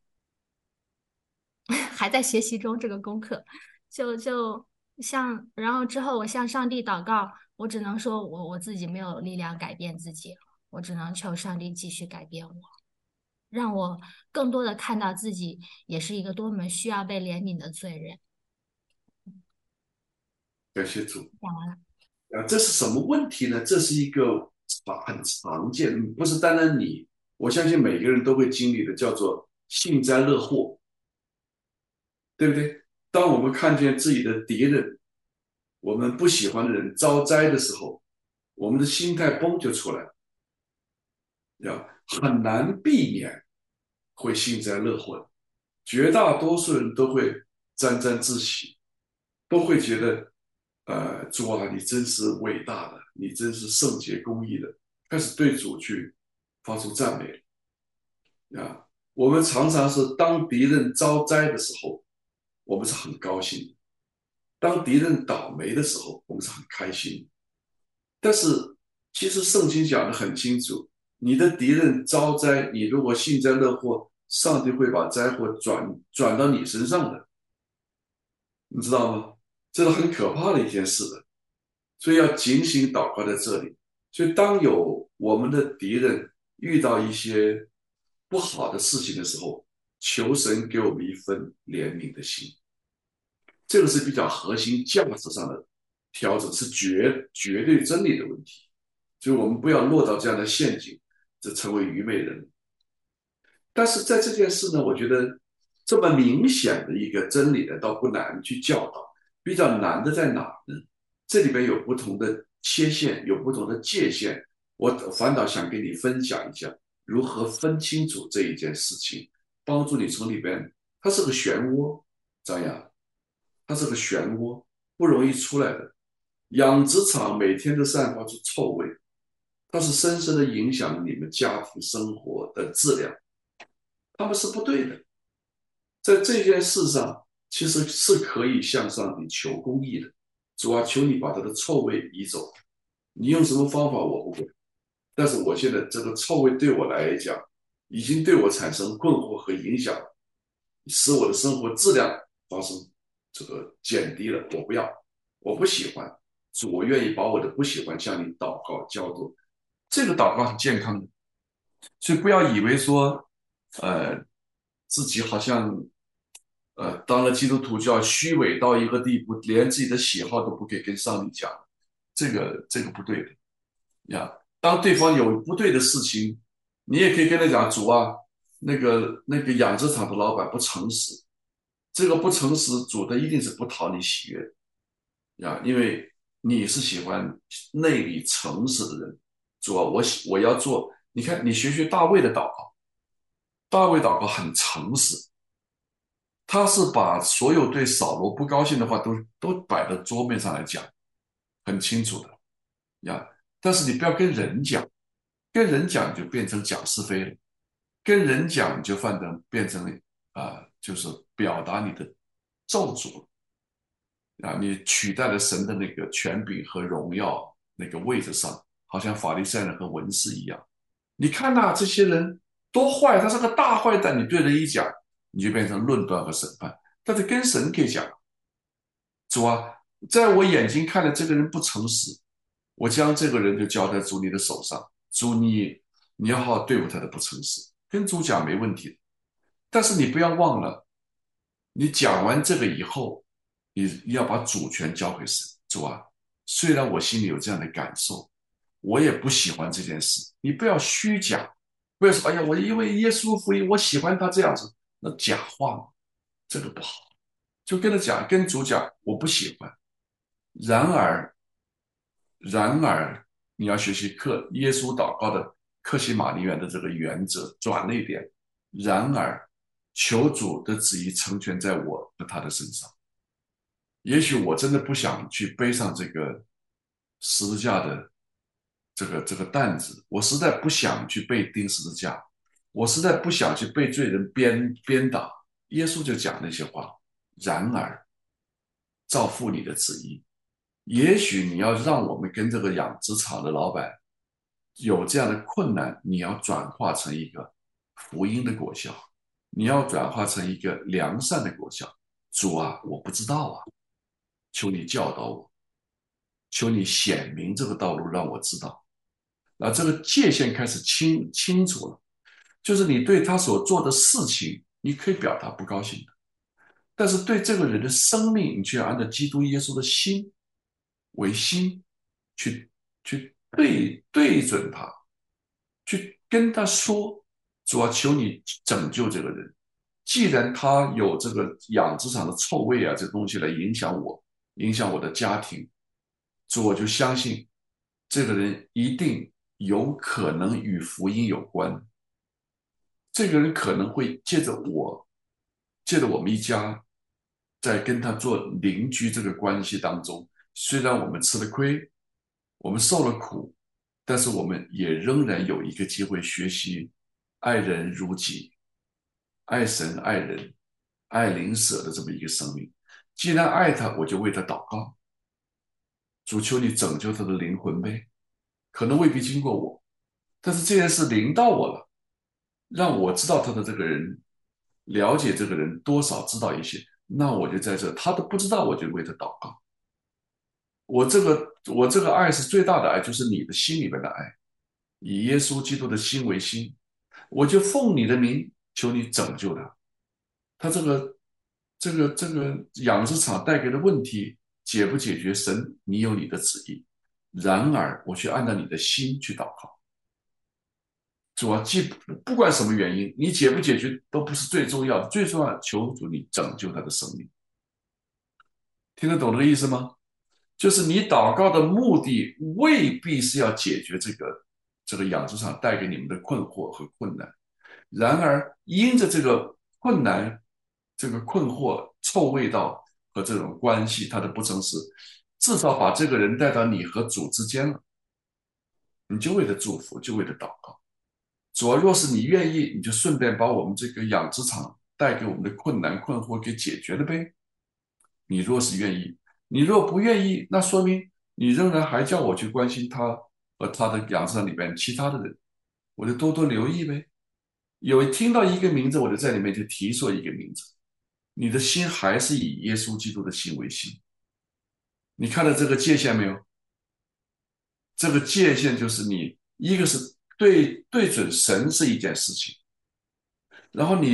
还在学习中这个功课，就就像，然后之后我向上帝祷告，我只能说我我自己没有力量改变自己，我只能求上帝继续改变我。让我更多的看到自己也是一个多么需要被怜悯的罪人。 感谢主。 讲完了。 啊，这是什么问题呢？这是一个常很常见，不是单单你，我相信每个人都会经历的，叫做幸灾乐祸，对不对？当我们看见自己的敌人，我们不喜欢的人遭灾的时候，我们的心态崩就出来了，要很难避免会幸灾乐祸。绝大多数人都会沾沾自喜，都会觉得，呃，主啊，你真是伟大的，你真是圣洁公义的，开始对主去发出赞美啊。我们常常是当敌人遭灾的时候，我们是很高兴的；当敌人倒霉的时候，我们是很开心的。但是其实圣经讲的很清楚，你的敌人遭灾，你如果幸灾乐祸，上帝会把灾祸转转到你身上的。你知道吗？这是很可怕的一件事的，所以要警醒祷告在这里。所以当有我们的敌人遇到一些不好的事情的时候，求神给我们一份怜悯的心，这个是比较核心价值上的调整，是绝绝对真理的问题。所以我们不要落到这样的陷阱，这成为愚昧人。但是在这件事呢，我觉得这么明显的一个真理呢，倒不难去教导。比较难的在哪呢？这里边有不同的切线，有不同的界限。我反倒想跟你分享一下如何分清楚这一件事情，帮助你从里边，它是个漩涡，张扬，它是个漩涡，不容易出来的。养殖场每天都散发出臭味，它是深深的影响你们家庭生活的质量，他们是不对的。在这件事上，其实是可以向上帝求公义的。主啊，求你把他的臭味移走。你用什么方法我不会，但是我现在这个臭味对我来讲，已经对我产生困惑和影响，使我的生活质量发生这个减低了。我不要，我不喜欢。主，我愿意把我的不喜欢向你祷告交托。这个祷告是健康的，所以不要以为说，呃， 自己好像呃当了基督徒就要虚伪到一个地步，连自己的喜好都不可以跟上帝讲，这个这个不对的呀。当对方有不对的事情，你也可以跟他讲，主啊，那个那个养殖场的老板不诚实，这个不诚实，主的一定是不讨你喜悦呀，因为你是喜欢内里诚实的人。主啊，我喜我要做，你看你学学大卫的祷告，大卫祷告很诚实，他是把所有对扫罗不高兴的话都都摆到桌面上来讲，很清楚的呀。但是你不要跟人讲，跟人讲就变成讲是非了，跟人讲就反正变成啊、呃就是表达你的咒诅啊，你取代了神的那个权柄和荣耀那个位置上，好像法利赛人和文士一样。你看呐、这些人多坏，他是个大坏蛋。你对人一讲，你就变成论断和审判。但是跟神可以讲，主啊，在我眼睛看来这个人不诚实，我将这个人就交在主你的手上。主你你要好好对付他的不诚实，跟主讲没问题的。但是你不要忘了，你讲完这个以后，你要把主权交给神。主啊，虽然我心里有这样的感受，我也不喜欢这件事。你不要虚假，不要说哎呀，我因为耶稣福音，我喜欢他这样子，那假话嘛，这个不好。就跟他讲，跟主讲，我不喜欢。然而，然而，你要学习克耶稣祷告的克西玛尼园的这个原则，转了一点。然而，求主的旨意成全在我和他的身上。也许我真的不想去背上这个十字架的这个这个担子，我实在不想去被钉十字架，我实在不想去被罪人鞭鞭打。耶稣就讲那些话。然而，照父你的旨意，也许你要让我们跟这个养殖场的老板有这样的困难，你要转化成一个福音的果效，你要转化成一个良善的果效。主啊，我不知道啊，求你教导我，求你显明这个道路让我知道。那这个界限开始清清楚了，就是你对他所做的事情，你可以表达不高兴的，但是对这个人的生命，你却要按照基督耶稣的心为心，去去对对准他，去跟他说：主啊，求你拯救这个人。既然他有这个养殖场的臭味啊，这东西来影响我，影响我的家庭，主，我就相信这个人一定有可能与福音有关。这个人可能会借着我，借着我们一家，在跟他做邻居这个关系当中，虽然我们吃了亏，我们受了苦，但是我们也仍然有一个机会学习爱人如己、爱神爱人、爱邻舍的这么一个生命。既然爱他，我就为他祷告，主求你拯救他的灵魂呗。可能未必经过我，但是这件事临到我了，让我知道他的这个人，了解这个人多少知道一些，那我就在这，他都不知道，我就为他祷告。我这个我这个爱是最大的爱，就是你的心里面的爱，以耶稣基督的心为心，我就奉你的名求你拯救他。他这个这个这个养殖场带给的问题解不解决，神你有你的旨意。然而，我去按照你的心去祷告。主啊，既不管什么原因，你解不解决都不是最重要的，最重要的求主你拯救他的生命。听得懂这个意思吗？就是你祷告的目的未必是要解决这个这个养殖场带给你们的困惑和困难，然而因着这个困难、这个困惑、臭味道和这种关系，他的不诚实，至少把这个人带到你和主之间了，你就为了祝福，就为了祷告。主要若是你愿意，你就顺便把我们这个养殖场带给我们的困难困惑给解决了呗。你若是愿意，你若不愿意，那说明你仍然还叫我去关心他和他的养殖场里边其他的人，我就多多留意呗。有听到一个名字，我就在里面就提说一个名字。你的心还是以耶稣基督的心为心。你看到这个界限没有？这个界限就是你一个是对对准神是一件事情，然后你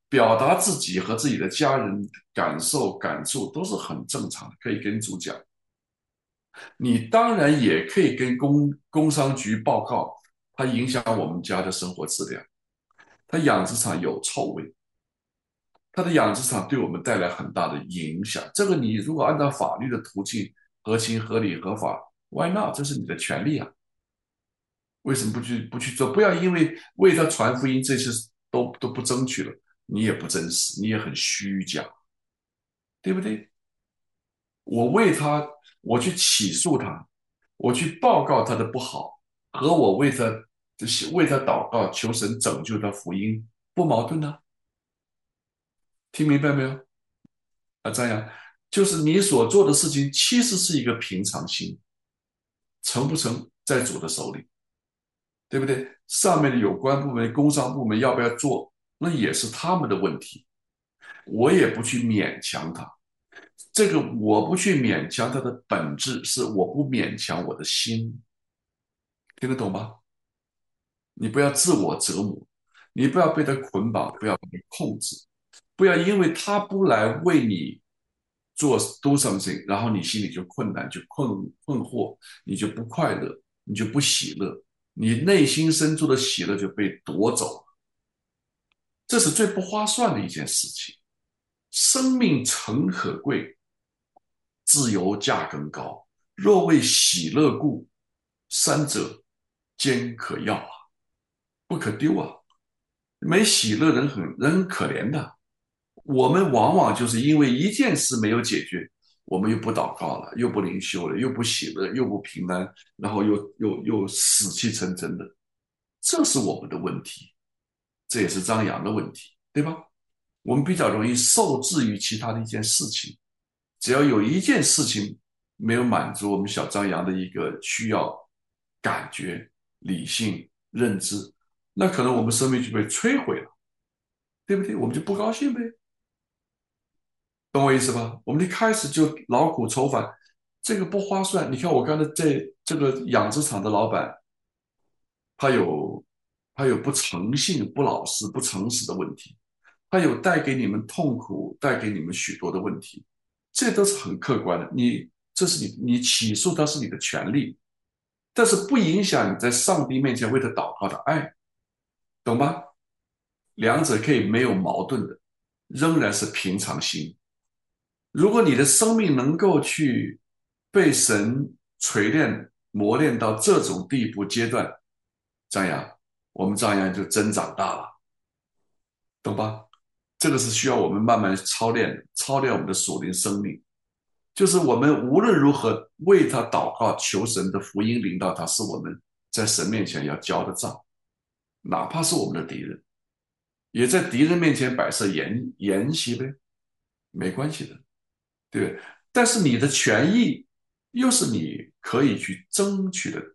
表达自己和自己的家人感受感触都是很正常的，可以跟主讲。你当然也可以跟工工商局报告，它影响我们家的生活质量，它养殖场有臭味，它的养殖场对我们带来很大的影响。这个你如果按照法律的途径合情合理合法，why not？这是你的权利啊，为什么不去不去做？不要因为为他传福音这些都都不争取了，你也不真实，你也很虚假，对不对？我为他，我去起诉他，我去报告他的不好，和我为他为他祷告，求神拯救他福音，不矛盾呢、啊？听明白没有？啊，这样就是你所做的事情，其实是一个平常心，成不成在主的手里，对不对？上面的有关部门、工商部门要不要做，那也是他们的问题，我也不去勉强他。这个我不去勉强他的本质，是我不勉强我的心，听得懂吗？你不要自我折磨，你不要被他捆绑，不要被他控制，不要因为他不来为你做 do something，然后你心里就困难，就困困惑，你就不快乐，你就不喜乐，你内心深处的喜乐就被夺走了，这是最不划算的一件事情。生命诚可贵，自由价更高。若为喜乐故，三者兼可要啊，不可丢啊。没喜乐人很人很可怜的。我们往往就是因为一件事没有解决，我们又不祷告了，又不灵修了，又不喜乐，又不平安，然后又又又死气沉沉的，这是我们的问题，这也是张扬的问题，对吧？我们比较容易受制于其他的一件事情，只要有一件事情没有满足我们小张扬的一个需要、感觉、理性、认知，那可能我们生命就被摧毁了，对不对？我们就不高兴呗，懂我意思吧？我们一开始就劳苦愁烦，这个不划算。你看我刚才在这个养殖场的老板，他有他有不诚信、不老实、不诚实的问题，他有带给你们痛苦，带给你们许多的问题，这都是很客观的。你这是你你起诉他是你的权利，但是不影响你在上帝面前为他祷告的爱，懂吗？两者可以没有矛盾的，仍然是平常心。如果你的生命能够去被神锤炼、磨练到这种地步阶段，张扬，我们张扬就真长大了，懂吧？这个是需要我们慢慢操练的，操练我们的属灵生命。就是我们无论如何为他祷告，求神的福音临到他，是我们在神面前要交的账，哪怕是我们的敌人，也在敌人面前摆设筵筵席呗，没关系的。对，但是你的权益又是你可以去争取的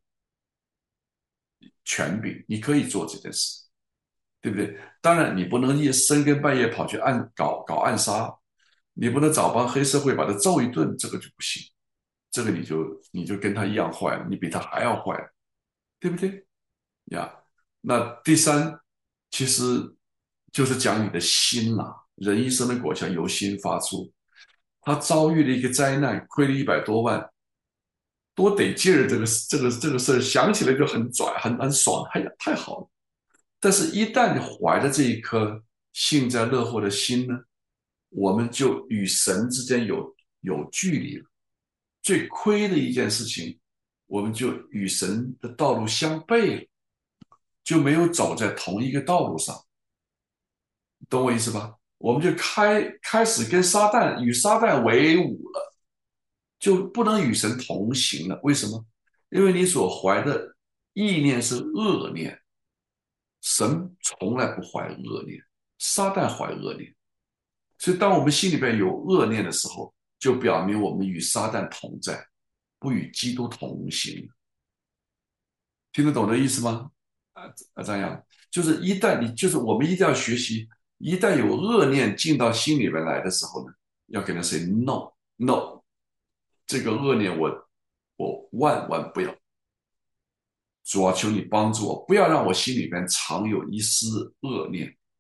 权柄，你可以做这件事，对不对？当然，你不能一深更半夜跑去暗搞搞暗杀，你不能找帮黑社会把他揍一顿，这个就不行，这个你就你就跟他一样坏了，你比他还要坏，对不对呀？那第三，其实就是讲你的心啦、人一生的果效由心发出，他遭遇了一个灾难，亏了一百多万，多得劲儿！这个这个这个事儿想起来就很拽，很很爽，哎呀，太好了！但是，一旦你怀着这一颗幸灾乐祸的心呢，我们就与神之间有有距离了。最亏的一件事情，我们就与神的道路相悖了，就没有走在同一个道路上，懂我意思吧？我们就开开始跟撒旦与撒旦为伍了。就不能与神同行了。为什么？因为你所怀的意念是恶念，神从来不怀恶念，撒旦怀恶念。所以，当我们心里边有恶念的时候，就表明我们与撒旦同在，不与基督同行。听得懂这意思吗？啊啊，这样就是一旦你就是我们一定要学习，一旦有恶念进到心里面来的时候呢，要跟他 say no no，这个恶念我我万万不要。主啊，求你帮助我，不要让我心里边常有一丝恶念，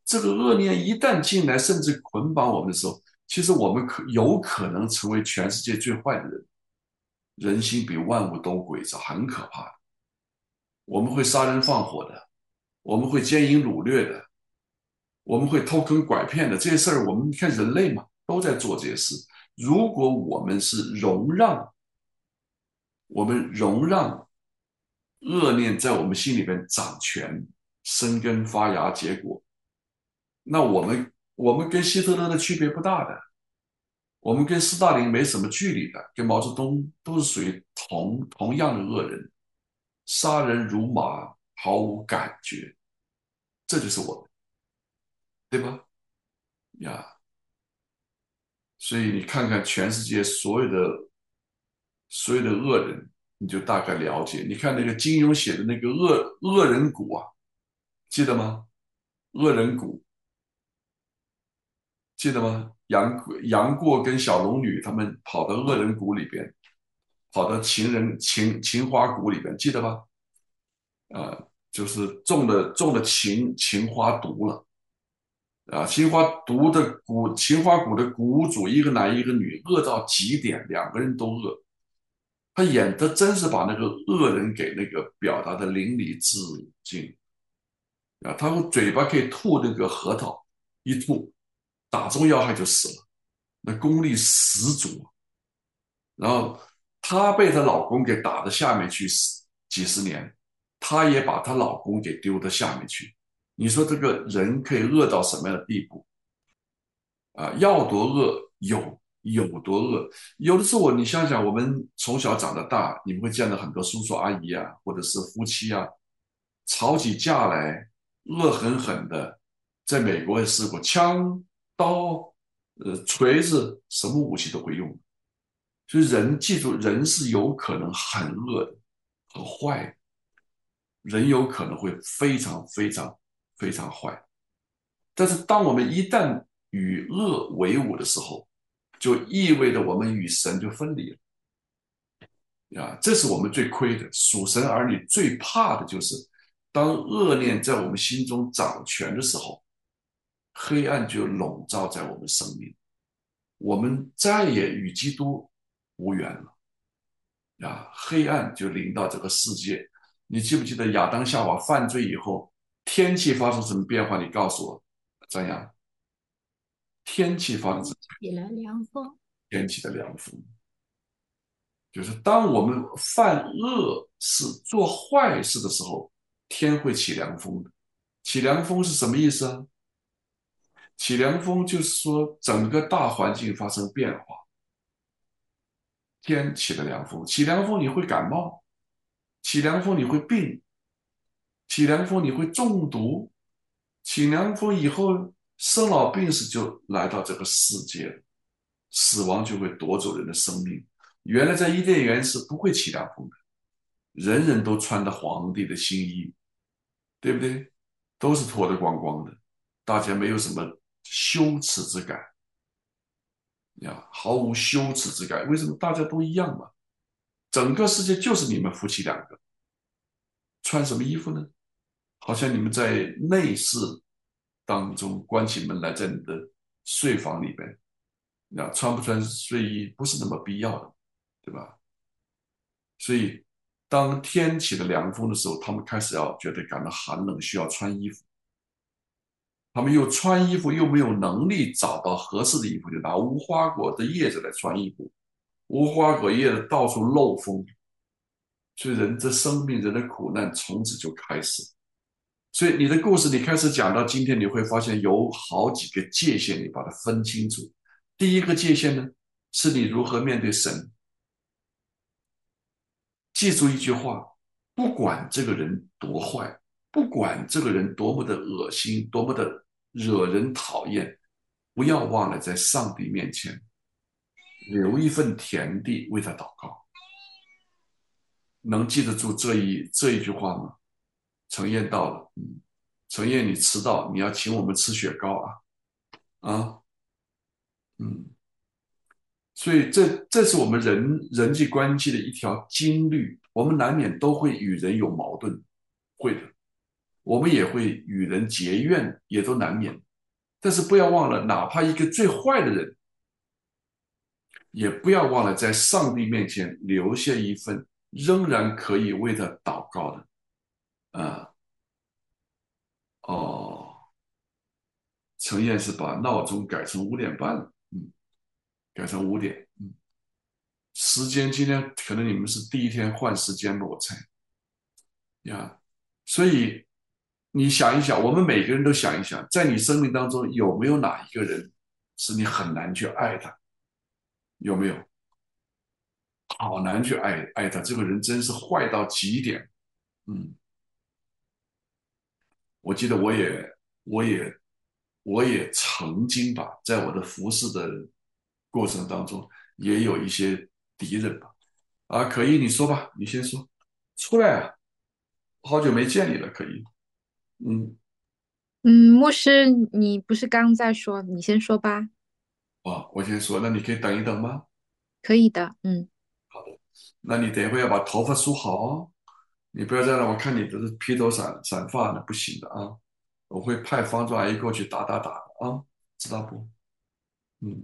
这个恶念一旦进来，甚至捆绑我们的时候，其实我们可有可能成为全世界最坏的人。人心比万物都诡诈，很可怕的。我们会杀人放火的，我们会奸淫掳掠的，我们会偷坑拐骗的。这些事儿，我们看人类嘛，都在做这些事。如果我们是容让，我们容让恶念在我们心里边掌权、生根发芽、结果，那我们我们跟希特勒的区别不大的，我们跟斯大林没什么距离的，跟毛泽东都是属于同同样的恶人，杀人如麻，毫无感觉，这就是我们，对吧？呀，所以你看看全世界所有的所有的恶人，你就大概了解。你看那个金庸写的那个恶恶人谷啊，记得吗？恶人谷记得吗？杨杨过跟小龙女他们跑到恶人谷里边，跑到情人情情花谷里边，记得吧？啊，就是中了中了情情花毒了啊！情花毒的谷情花谷的谷主，一个男一个女，恶到极点，两个人都恶。他演的真是把那个恶人给那个表达的淋漓尽尽啊！他用嘴巴可以吐那个核桃，一吐打中要害就死了，那功力十足。然后她被她老公给打到下面去几十年，她也把她老公给丢到下面去。你说这个人可以恶到什么样的地步啊？要多恶有有多恶，有的时候你想想，我们从小长到大，你们会见到很多叔叔阿姨啊，或者是夫妻啊，吵起架来，恶狠狠的。在美国也试过，枪、刀、呃锤子，什么武器都会用。所以人记住，人是有可能很恶的、很坏的，人有可能会非常非常非常坏。但是当我们一旦与恶为伍的时候，就意味着我们与神就分离了啊！这是我们最亏的。属神儿女最怕的就是，当恶念在我们心中掌权的时候，黑暗就笼罩在我们生命，我们再也与基督无缘了。啊，黑暗就临到这个世界。你记不记得亚当夏娃犯罪以后，天气发生什么变化？你告诉我，怎样？天气发生什么？ 起了凉风。 天气的凉风，就是当我们犯恶事、做坏事的时候，天会起凉风的。起凉风是什么意思啊？起凉风就是说整个大环境发生变化，天起了凉风，起凉风你会感冒，起凉风你会病，起凉风你会中毒，起凉风以后生老病死就来到这个世界了，死亡就会夺走人的生命。原来在伊甸园是不会起凉风的，人人都穿着皇帝的新衣，对不对？都是脱得光光的，大家没有什么羞耻之感呀，毫无羞耻之感。为什么大家都一样嘛？整个世界就是你们夫妻两个，穿什么衣服呢？好像你们在内室当中关起门来，在你的睡房里边，那穿不穿睡衣不是那么必要的，对吧？所以当天起了凉风的时候，他们开始要觉得感到寒冷，需要穿衣服。他们又穿衣服又没有能力找到合适的衣服，就拿无花果的叶子来穿衣服。无花果叶子到处漏风，所以人这生命人的苦难从此就开始。所以你的故事你开始讲到今天，你会发现有好几个界限，你把它分清楚。第一个界限呢，是你如何面对神。记住一句话：不管这个人多坏，不管这个人多么的恶心，多么的惹人讨厌，不要忘了在上帝面前留一份田地为他祷告。能记得住这一这一句话吗？程燕到了，嗯，程燕你迟到，你要请我们吃雪糕啊啊，嗯，所以这这是我们人人际关系的一条金律，我们难免都会与人有矛盾，会的。 我们也会与人结怨，也都难免。但是不要忘了，哪怕一个最坏的人，也不要忘了在上帝面前留下一份仍然可以为他祷告的。啊、哦，陈燕是把闹钟改成五点半了，嗯，改成五点，嗯，时间今天可能你们是第一天换时间吧，我猜呀。所以你想一想，我们每个人都想一想，在你生命当中有没有哪一个人是你很难去爱他？有没有？好难去爱爱他，这个人真是坏到极点。嗯，我记得我也我也我也曾经吧，在我的服侍的过程当中，也有一些敌人吧。啊，可以，你说吧，你先说。出来啊，好久没见你了，可以。嗯， 嗯，牧师，你不是刚在说，你先说吧。 啊，我先说，那你可以等一等吗？ 可以的，嗯， 那你等一会要把头发梳好哦，你不要再让我看你的披头散散发，那不行的啊。我会派方壮阿姨过去打打打的啊，知道不？嗯，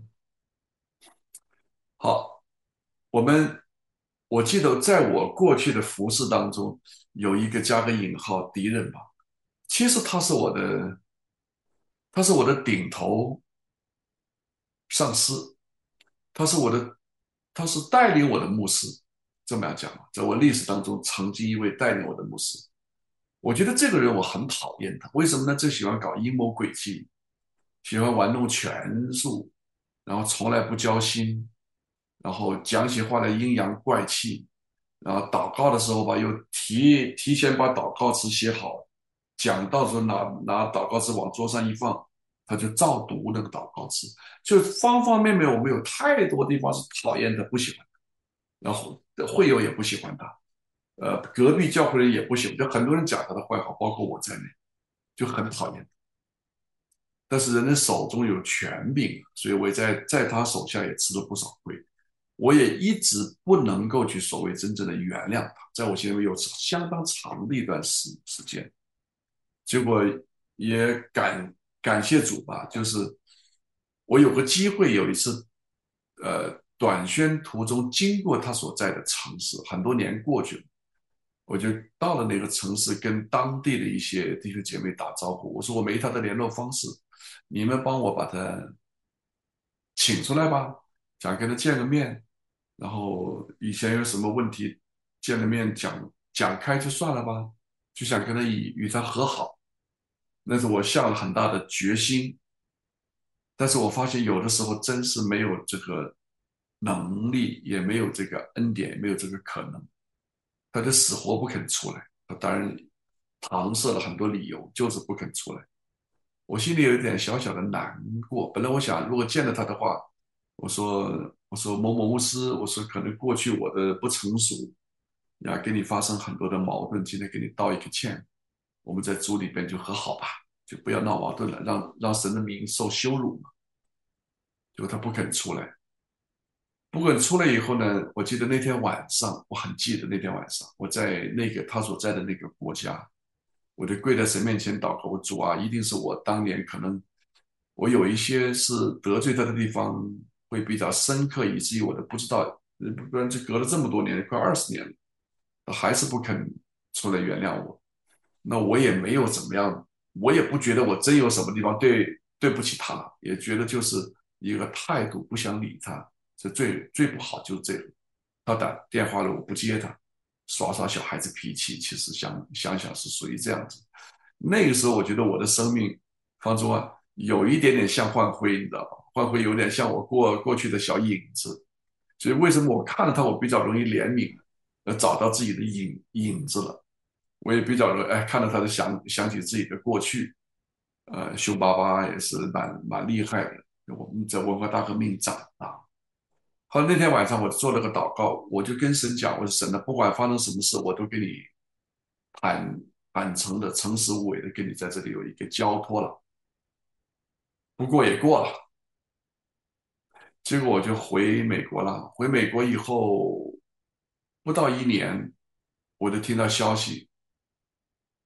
好，我们我记得在我过去的服饰当中，有一个加个引号敌人吧，其实他是我的，他是我的顶头上司，他是我的，他是带领我的牧师，这么样讲吧，在我历史当中，曾经一位带领我的牧师，我觉得这个人我很讨厌他，为什么呢？就喜欢搞阴谋诡计，喜欢玩弄权术，然后从来不交心，然后讲起话来阴阳怪气，然后祷告的时候吧，又提提前把祷告词写好，讲到时候拿拿祷告词往桌上一放，他就照读那个祷告词，就方方面面我们有太多地方是讨厌的，不喜欢，然后会友也不喜欢他，呃，隔壁教会人也不喜欢，就很多人讲他的坏话，包括我在内，就很讨厌。但是人的手中有权柄，所以我也在在他手下也吃了不少亏。我也一直不能够去所谓真正的原谅他，在我心里有相当长的一段时时间。结果也感感谢主吧，就是我有个机会，有一次，呃，短宣途中经过他所在的城市，很多年过去了，我就到了那个城市，跟当地的一些弟兄姐妹打招呼，我说我没他的联络方式，你们帮我把他请出来吧，想跟他见个面，然后以前有什么问题，见了面讲讲开就算了吧，就想跟他与与他和好。那是我下了很大的决心，但是我发现有的时候真是没有这个能力，也没有这个恩典，也没有这个可能，他就死活不肯出来。他当然搪塞了很多理由，就是不肯出来。我心里有一点小小的难过。本来我想，如果见了他的话，我说我说某某牧师，我说可能过去我的不成熟呀，跟你发生很多的矛盾，今天给你道一个歉，我们在主里边就和好吧，就不要闹矛盾了，让让神的名受羞辱嘛。结果他不肯出来，不肯出来以后呢，我记得那天晚上，我很记得那天晚上，我在那个他所在的那个国家，我就跪在神面前祷告，我主啊，一定是我当年可能我有一些是得罪他的地方会比较深刻，以至于我都不知道，不然就隔了这么多年，快二十年了，他还是不肯出来原谅我。那我也没有怎么样，我也不觉得我真有什么地方对对不起他，也觉得就是一个态度不想理他，这最最不好就是这个。他打电话了，我不接他，耍耍小孩子脾气，其实想想想是属于这样子。那个时候我觉得我的生命方中啊，有一点点像幻辉，你知道吧？幻辉有点像我过过去的小影子，所以为什么我看到他，我比较容易怜悯，呃，找到自己的影影子了。我也比较容易哎，看到他就想想起自己的过去，呃，凶巴巴也是蛮蛮厉害的。我们在文化大革命长大，后来那天晚上我做了个祷告，我就跟神讲，我说神呢，不管发生什么事，我都跟你坦坦诚的、诚实无伪的跟你在这里有一个交托了。不过也过了，结果我就回美国了。回美国以后不到一年，我就听到消息，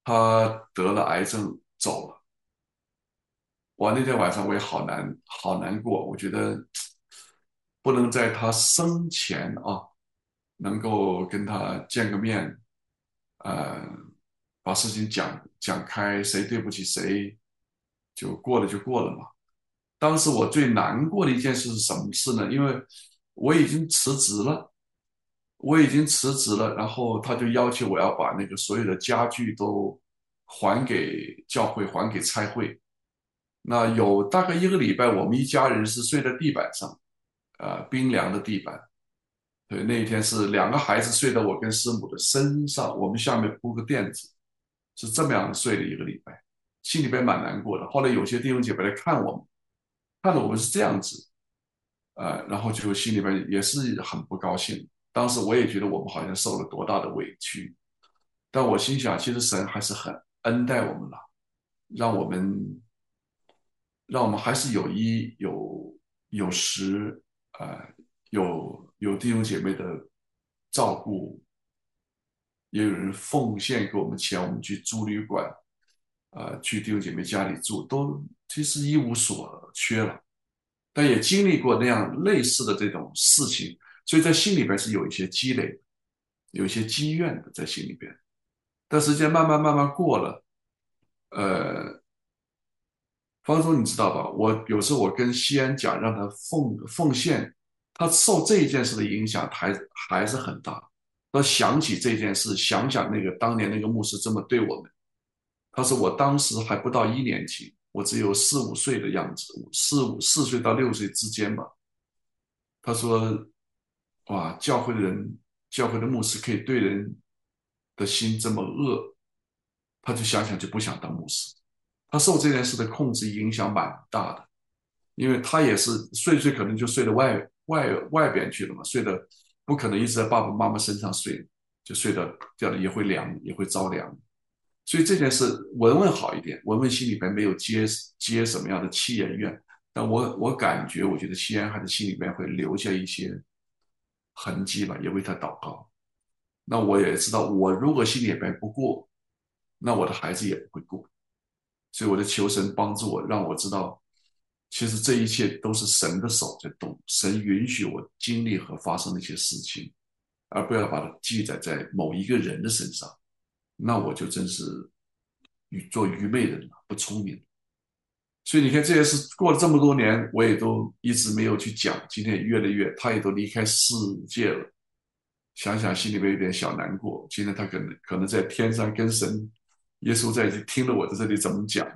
他得了癌症走了。哇，那天晚上我也好难好难过，我觉得不能在他生前啊，能够跟他见个面，呃，把事情讲讲开，谁对不起谁，就过了就过了嘛。当时我最难过的一件事是什么事呢？因为我已经辞职了，我已经辞职了，然后他就要求我要把那个所有的家具都还给教会，还给差会。那有大概一个礼拜，我们一家人是睡在地板上，呃，冰凉的地板。对，那一天是两个孩子睡在我跟师母的身上，我们下面铺个垫子，是这么样睡了一个礼拜，心里边蛮难过的。后来有些弟兄姐妹来看我们，看到我们是这样子，呃，然后就心里边也是很不高兴。当时我也觉得我们好像受了多大的委屈，但我心想，其实神还是很恩待我们了，让我们让我们还是有衣有有食，呃，有有弟兄姐妹的照顾，也有人奉献给我们钱，我们去租旅馆，呃，去弟兄姐妹家里住，都其实一无所缺了。但也经历过那样类似的这种事情，所以在心里边是有一些积累，有一些积怨的在心里边。但时间慢慢慢慢过了，呃，方舟你知道吧？我有时候我跟西安讲，让他奉奉献，他受这一件事的影响还还是很大。他想起这件事，想想那个当年那个牧师这么对我们，他说我当时还不到一年级，我只有四五岁的样子，四五四岁到六岁之间吧。他说：“哇，教会的人，教会的牧师可以对人的心这么恶，他就想想就不想当牧师。他受这件事的控制影响蛮大的，因为他也是睡睡可能就睡到外外外边去了嘛，睡的不可能一直在爸爸妈妈身上睡，就睡到这样也会凉，也会着凉。所以这件事文文好一点，文文心里边没有接接什么样的气怨怨，但我我感觉，我觉得西安孩子心里边会留下一些痕迹吧，也为他祷告。那我也知道，我如果心里边不过，那我的孩子也不会过。所以我的求神帮助我，让我知道，其实这一切都是神的手在动，神允许我经历和发生那些事情，而不要把它记载在某一个人的身上。那我就真是愚做愚昧人了，不聪明。所以你看这些事过了这么多年，我也都一直没有去讲。今天也越来越，他也都离开世界了，想想心里面有点小难过。今天他可能可能在天上跟神、耶稣在一起，听了我在这里怎么讲，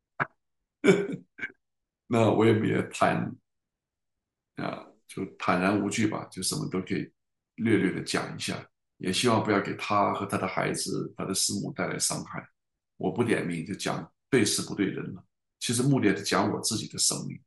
那我也没有坦啊，就坦然无惧吧，就什么都可以略略的讲一下，也希望不要给他和他的孩子、他的师母带来伤害。我不点名就讲对事不对人了，其实目的是讲我自己的生命。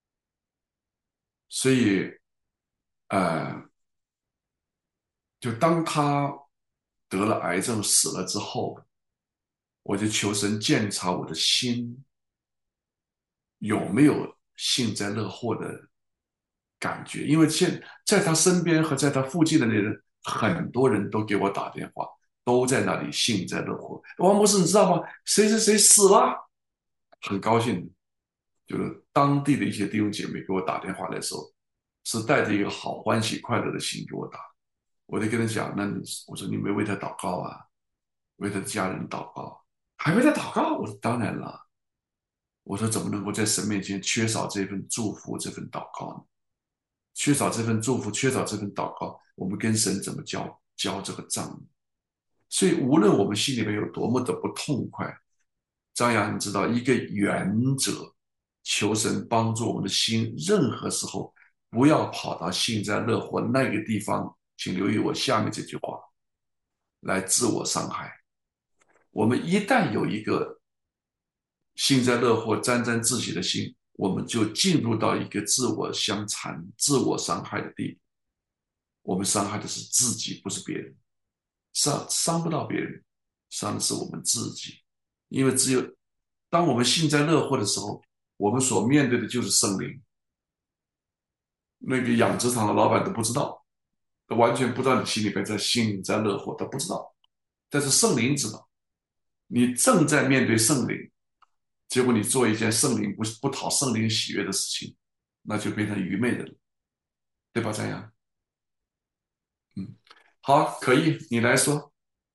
所以，呃，就当他得了癌症死了之后，我就求神鉴察我的心有没有幸灾乐祸的感觉，因为现在他身边和在他附近的那人，很多人都给我打电话，都在那里幸灾乐祸。王博士，你知道吗？谁谁谁死了，很高兴。就是当地的一些弟兄姐妹给我打电话的时候，是带着一个好欢喜快乐的心给我打。我就跟他讲，那你我说你没为他祷告啊，为他的家人祷告，还为他祷告？我说当然了。我说怎么能够在神面前缺少这份祝福、这份祷告呢？缺少这份祝福，缺少这份祷告，我们跟神怎么交交这个账呢？所以，无论我们心里面有多么的不痛快，张扬，你知道一个原则，求神帮助我们的心，任何时候不要跑到幸灾乐祸那个地方。请留意我下面这句话，来自我伤害。我们一旦有一个幸灾乐祸、沾沾自喜的心，我们就进入到一个自我相残、自我伤害的地步。我们伤害的是自己，不是别人。伤伤不到别人，伤的是我们自己。因为只有当我们幸灾乐祸的时候，我们所面对的就是圣灵。那个养殖场的老板都不知道，完全不知道你心里边在幸灾乐祸，他不知道。但是圣灵知道， 你正在面对圣灵，结果你做一件圣灵不不讨圣灵喜悦的事情，那就变成愚昧的了，对吧？这样，嗯，好，可以，你来说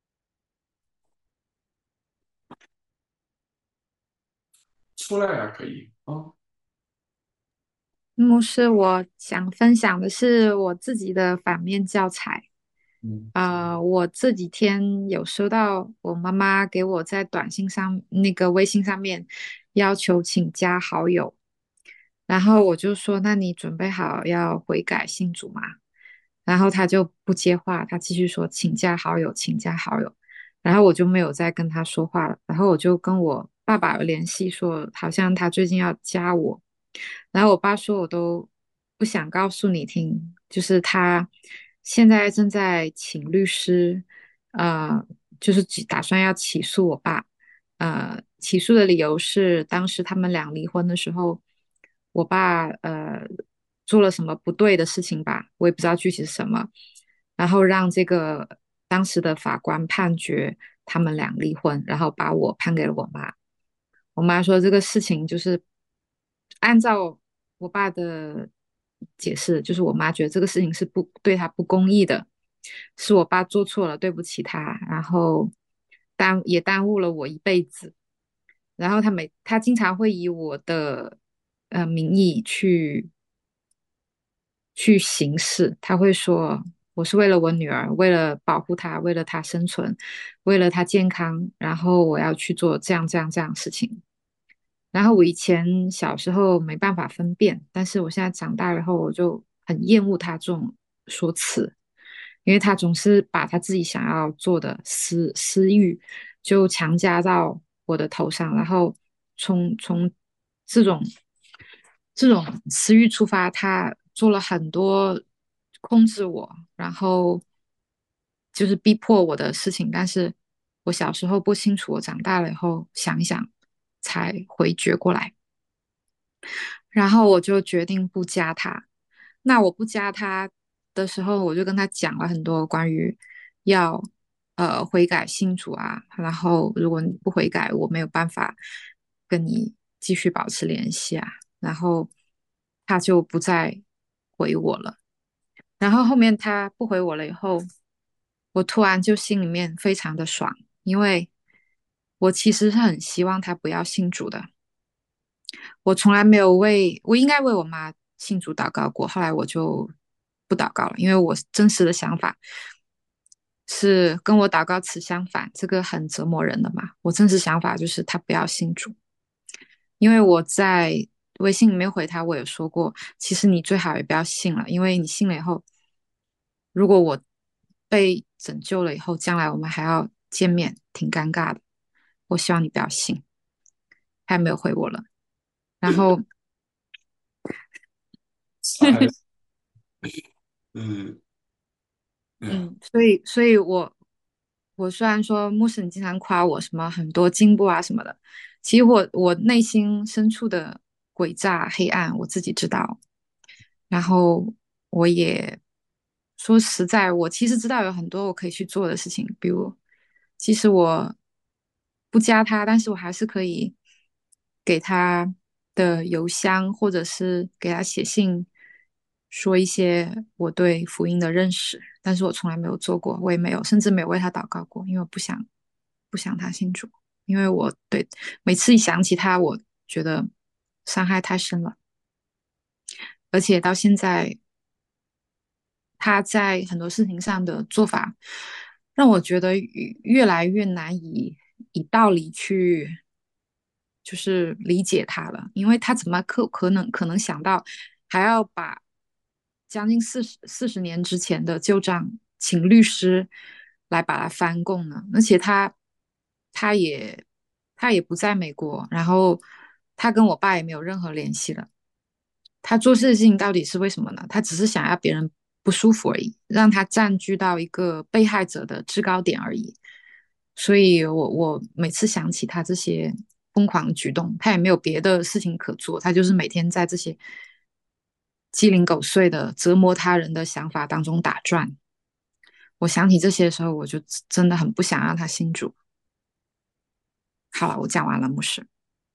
出来啊，可以啊， 牧师，我想分享的是我自己的反面教材。 嗯啊、我这几天有收到我妈妈给我在短信上那个微信上面要求请加好友，然后我就说：“那你准备好要悔改信主吗？”然后他就不接话，他继续说：“请加好友，请加好友。”然后我就没有再跟他说话了。然后我就跟我爸爸有联系说，好像他最近要加我。然后我爸说，我都不想告诉你听，就是他现在正在请律师，呃，就是起打算要起诉我爸。呃，起诉的理由是当时他们俩离婚的时候，我爸呃做了什么不对的事情吧，我也不知道具体是什么，然后让这个当时的法官判决他们俩离婚，然后把我判给了我妈。我妈说这个事情就是按照我爸的解释，就是我妈觉得这个事情是不对他不公义的，是我爸做错了，对不起他，然后耽也耽误了我一辈子。然后他每他经常会以我的呃名义去去行事，他会说我是为了我女儿，为了保护她，为了她生存，为了她健康，然后我要去做这样这样这样的事情。然后我以前小时候没办法分辨，但是我现在长大了后，我就很厌恶他这种说辞，因为他总是把他自己想要做的私私欲就强加到我的头上，然后从从这种这种私欲出发，他做了很多控制我，然后就是逼迫我的事情，但是我小时候不清楚，我长大了以后想一想才回觉过来。然后我就决定不加他。那我不加他的时候，我就跟他讲了很多关于要呃悔改信主啊，然后如果你不悔改，我没有办法跟你继续保持联系啊。然后他就不再回我了。然后后面他不回我了以后，我突然就心里面非常的爽，因为我其实是很希望他不要信主的。我从来没有为，我应该为我妈庆祝祷告过，后来我就不祷告了，因为我真实的想法是跟我祷告词相反，这个很折磨人的嘛。我真实想法就是他不要信主，因为我在微信里面回他，我有说过，其实你最好也不要信了，因为你信了以后，如果我被拯救了以后，将来我们还要见面，挺尴尬的。我希望你不要信，他也没有回我了。然后还嗯嗯嗯，所以，所以我我虽然说牧师你经常夸我什么很多进步啊什么的，其实我我内心深处的诡诈黑暗我自己知道，然后我也说实在，我其实知道有很多我可以去做的事情，比如，其实我不加他，但是我还是可以给他的邮箱，或者是给他写信，说一些我对福音的认识，但是我从来没有做过，我也没有，甚至没有为他祷告过，因为我不想不想他信主，因为我对每次一想起他，我觉得伤害太深了。而且到现在，他在很多事情上的做法，让我觉得越越来越难以以道理去就是理解他了，因为他怎么可可能可能想到还要把将近四十四十年之前的旧账请律师来把它翻供呢？而且他他也他也不在美国，然后他跟我爸也没有任何联系了。他做这事情到底是为什么呢？他只是想要别人不舒服而已，让他占据到一个被害者的制高点而已。所以我我每次想起他这些疯狂的举动，他也没有别的事情可做，他就是每天在这些鸡零狗碎的折磨他人的想法当中打转。我想起这些的时候，我就真的很不想让他信主。 好了，我讲完了，牧师。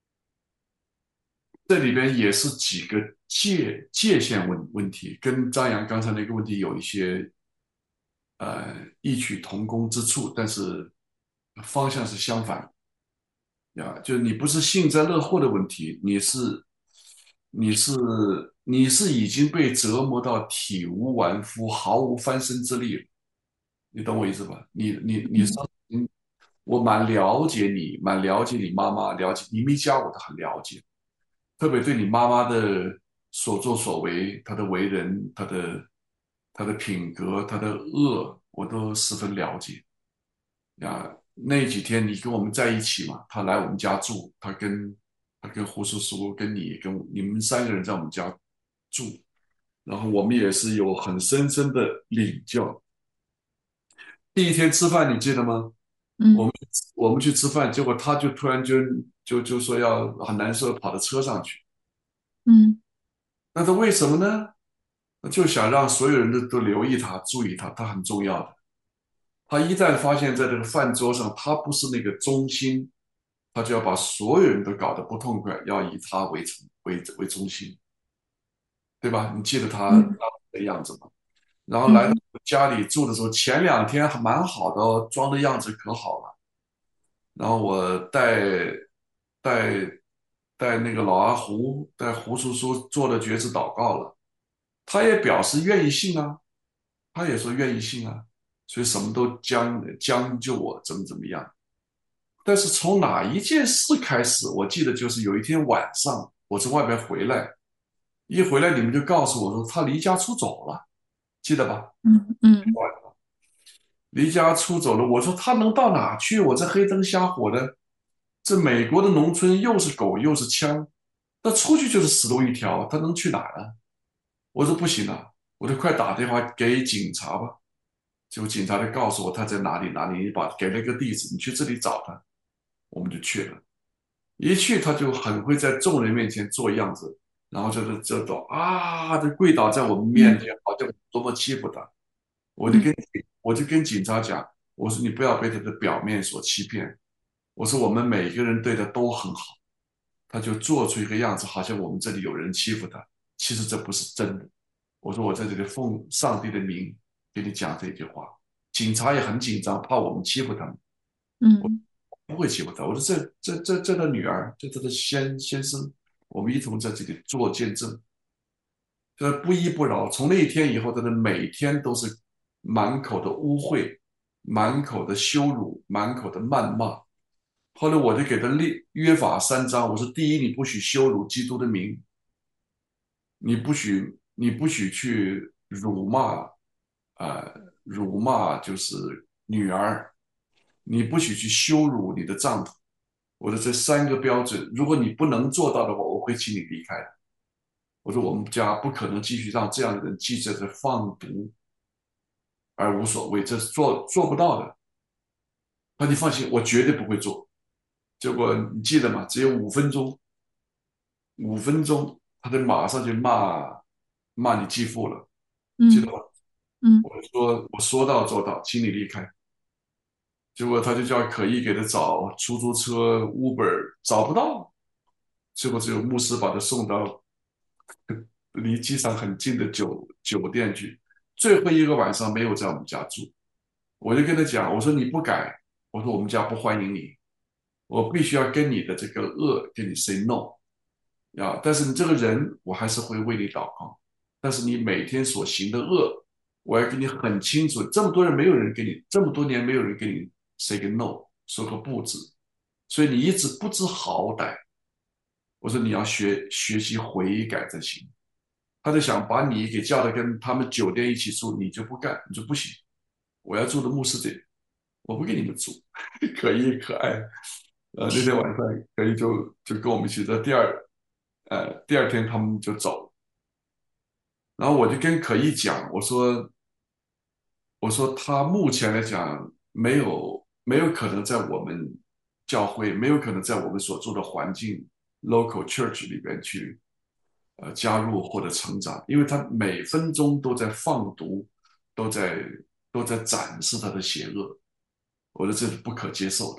这里边也是几个界界限问问题，跟张扬刚才那个问题有一些呃异曲同工之处，但是方向是相反呀。就你不是幸灾乐祸的问题，你是你是你是已经被折磨到体无完肤、毫无翻身之力了，你懂我意思吧？你你你是嗯嗯，我蛮了解你，蛮了解你妈妈，了解你没加我都很了解。特别对你妈妈的所作所为，她的为人，她的她的品格，她的恶，我都十分了解呀。那几天你跟我们在一起嘛，她来我们家住，她跟她跟胡叔叔、跟你、跟你们三个人在我们家住，然后我们也是有很深深的领教。第一天吃饭你记得吗？我嗯们我们去吃饭，结果她就突然就就就说要很难受，跑到车上去。 嗯那他为什么呢？就想让所有人都都留意他、注意他，他很重要的。他一旦发现在这个饭桌上他不是那个中心，他就要把所有人都搞得不痛快，要以他为中为为中心，对吧？你记得他当时嗯的样子吗？然后来到嗯家里住的时候，前两天还蛮好的哦，装的样子可好了。然后我带带带那个老阿胡，带胡叔叔做了绝志祷告了，他也表示愿意信啊。他也说愿意信啊，所以什么都将将就我怎么怎么样。但是从哪一件事开始，我记得就是有一天晚上，我从外边回来，一回来你们就告诉我说他离家出走了，记得吧？ 嗯嗯离家出走了，我说他能到哪去？我这黑灯瞎火的，这美国的农村又是狗又是枪，那出去就是死路一条，他能去哪呢？我说不行啊，我就快打电话给警察吧。结果警察就告诉我他在哪里哪里，你把给了一个地址，你去这里找他，我们就去了。一去他就很会在众人面前做样子，然后就是这种啊，就跪倒在我们面嗯前，好像多么欺负他。我就嗯跟我就跟警察讲，我说你不要被他的表面所欺骗，我说我们每个人对他都很好，他就做出一个样子，好像我们这里有人欺负他，其实这不是真的。我说我在这里奉上帝的名给你讲这句话，警察也很紧张，怕我们欺负他们， 嗯不会欺负他。我说这这这这他女儿，这这的先先生，我们一同在这里做见证，这不依不饶。从那一天以后，他的每天都是满口的污秽，满口的羞辱，满口的谩骂。后来我就给他列约法三章，我说第一，你不许羞辱基督的名，你不许你不许去辱骂，呃，辱骂就是女儿，你不许去羞辱你的丈夫。我的这三个标准，如果你不能做到的话，我会请你离开的。我说我们家不可能继续让这样的人继续在这放毒而无所谓，这是做做不到的。那你放心，我绝对不会做。结果你记得吗？只有五分钟，五分钟，他就马上就骂骂你继父了，记得嗯吧？ 嗯我说我说到做到，请你离开。结果他就叫可意给他找出租车 Uber，找不到，结果只有牧师把他送到离机场很近的酒酒店去。最后一个晚上没有在我们家住，我就跟他讲，我说你不改，我说我们家不欢迎你，我必须要跟你的这个恶跟你 say no 啊，但是你这个人我还是会为你祷告，但是你每天所行的恶，我要跟你很清楚，这么多人没有人给你，这么多年没有人给你 say 个 no，说个不字，所以你一直不知好歹。我说你要学学习悔改才行。他就想把你给叫的跟他们酒店一起住，你就不干，你说不行，我要住的牧师这里，我不跟你们住，可一可爱。呃，那天晚上可以就就跟我们一起在第二呃第二天他们就走了，然后我就跟可一讲，我说我说他目前来讲没有没有可能在我们教会，没有可能在我们所住的环境 local church 里边去呃加入或者成长，因为他每分钟都在放毒，都在都在展示他的邪恶，我说这是不可接受的。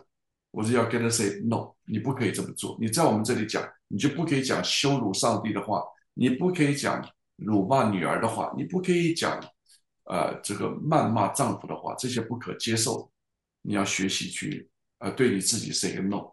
我说要跟他 say no，你不可以这么做。你在我们这里讲，你就不可以讲羞辱上帝的话，你不可以讲辱骂女儿的话，你不可以讲呃这个谩骂丈夫的话，这些不可接受。你要学习去呃对你自己 say 个 no。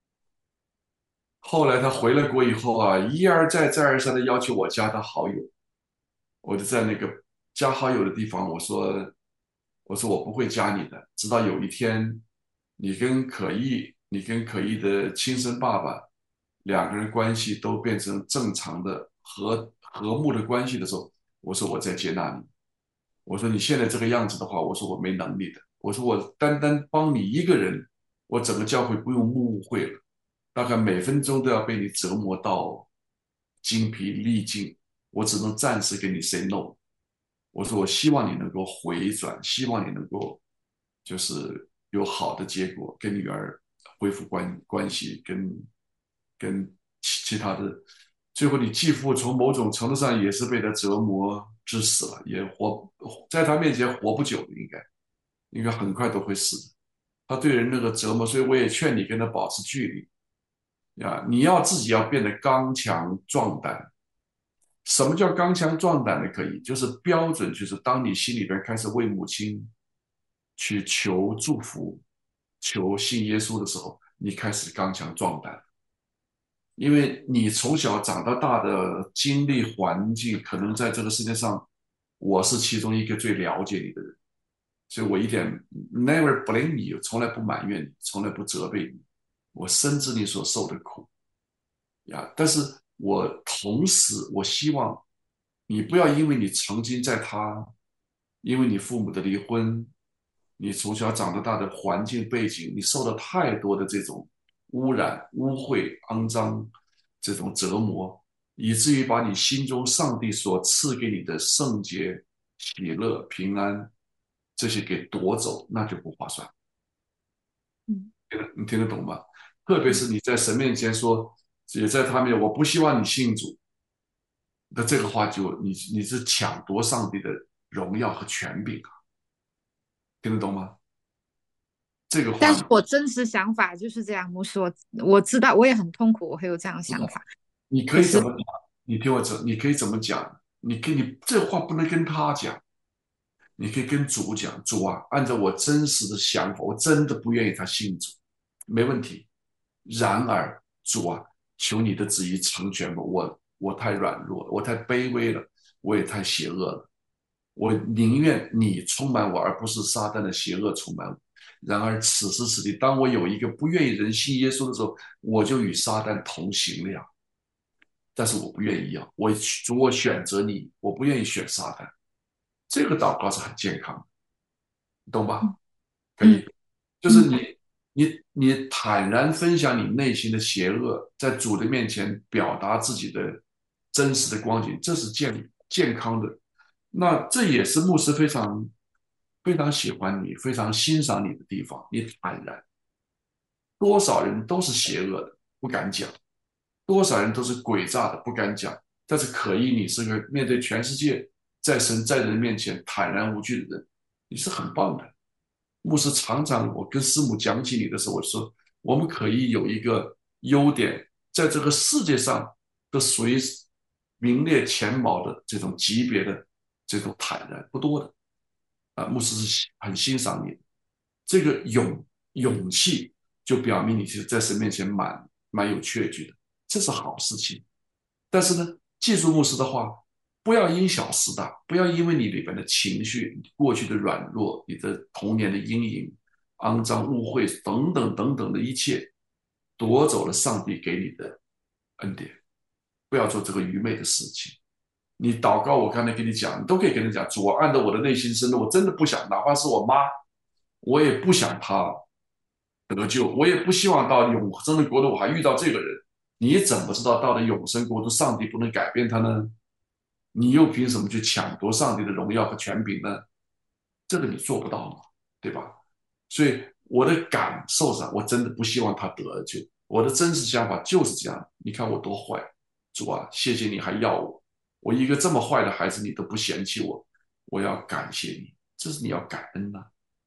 后来他回了国以后啊，一而再再而三的要求我加他好友，我就在那个加好友的地方，我说我说我不会加你的，直到有一天你跟可意，你跟可意的亲生爸爸两个人关系都变成正常的和和睦的关系的时候，我说我再接纳你。我说你现在这个样子的话，我说我没能力的。我说我单单帮你一个人，我整个教会不用牧会了，大概每分钟都要被你折磨到精疲力尽，我只能暂时给你 say no。我说我希望你能够回转，希望你能够就是有好的结果，跟女儿恢复关关系，跟跟其其他的。最后，你继父从某种程度上也是被他折磨致死了，也活在他面前活不久的，应该应该很快都会死的。他对人那个折磨，所以我也劝你跟他保持距离呀。你要自己要变得刚强壮胆。什么叫刚强壮胆的？可以，就是标准，就是当你心里边开始为母亲去求祝福、求信耶稣的时候，你开始刚强壮胆。因为你从小长到大的经历环境，可能在这个世界上，我是其中一个最了解你的人，所以我一点 never blame you，从来不埋怨你，从来不责备你，我深知你所受的苦呀。但是我同时，我希望你不要因为你曾经在他，因为你父母的离婚，你从小长到大的环境背景，你受到太多的这种污染、污秽、肮脏这种折磨，以至于把你心中上帝所赐给你的圣洁、喜乐、平安这些给夺走，那就不划算。 嗯你听得懂吗？特别是你在神面前说，也在他面前，我不希望你信主，那这个话就你你是抢夺上帝的荣耀和权柄啊，听得懂吗？这个话但是我真实想法就是这样，牧师，我我知道，我也很痛苦，我会有这样的想法。 你可可是， 以怎么讲？你听我讲，你可以怎么讲？你跟你这话不能跟他讲，你可以跟主讲，主啊，按照我真实的想法，我真的不愿意他信主，没问题。然而，主啊，求你的旨意成全我，我我太软弱了，我太卑微了，我也太邪恶了。我宁愿你充满我，而不是撒旦的邪恶充满我。然而此时此地，当我有一个不愿意人信耶稣的时候，我就与撒旦同行了呀。但是我不愿意啊，我主我选择你，我不愿意选撒旦。这个祷告是很健康的，你懂吧？可嗯以，就是嗯你你你坦然分享你内心的邪恶，在主的面前表达自己的真实的光景，这是健健康的。那这也是牧师非常非常喜欢你、非常欣赏你的地方。你坦然，多少人都是邪恶的，不敢讲；多少人都是诡诈的，不敢讲。但是可以，你是个面对全世界，在神在人面前坦然无惧的人，你是很棒的。牧师常常我跟师母讲起你的时候，我说我们可以有一个优点，在这个世界上都属于名列前茅的这种级别的这种坦然不多的啊。牧师是很欣赏你的这个勇勇气，就表明你其实在神面前蛮蛮有确据的，这是好事情。但是呢，记住牧师的话，不要因小失大，不要因为你里边的情绪、过去的软弱、你的童年的阴影、肮脏、污秽等等等等的一切，夺走了上帝给你的恩典。不要做这个愚昧的事情。你祷告，我刚才跟你讲，你都可以跟人讲，主，我按照我的内心深处，我真的不想，哪怕是我妈，我也不想她得救，我也不希望到永生的国度我还遇到这个人。你怎么知道到了永生国度，上帝不能改变他呢？你又凭什么去抢夺上帝的荣耀和权柄呢？这个你做不到嘛，对吧？所以我的感受上，我真的不希望他得救。我的真实想法就是这样。你看我多坏，主啊，谢谢你还要我。我一个这么坏的孩子，你都不嫌弃我，我要感谢你，这是你要感恩呐、啊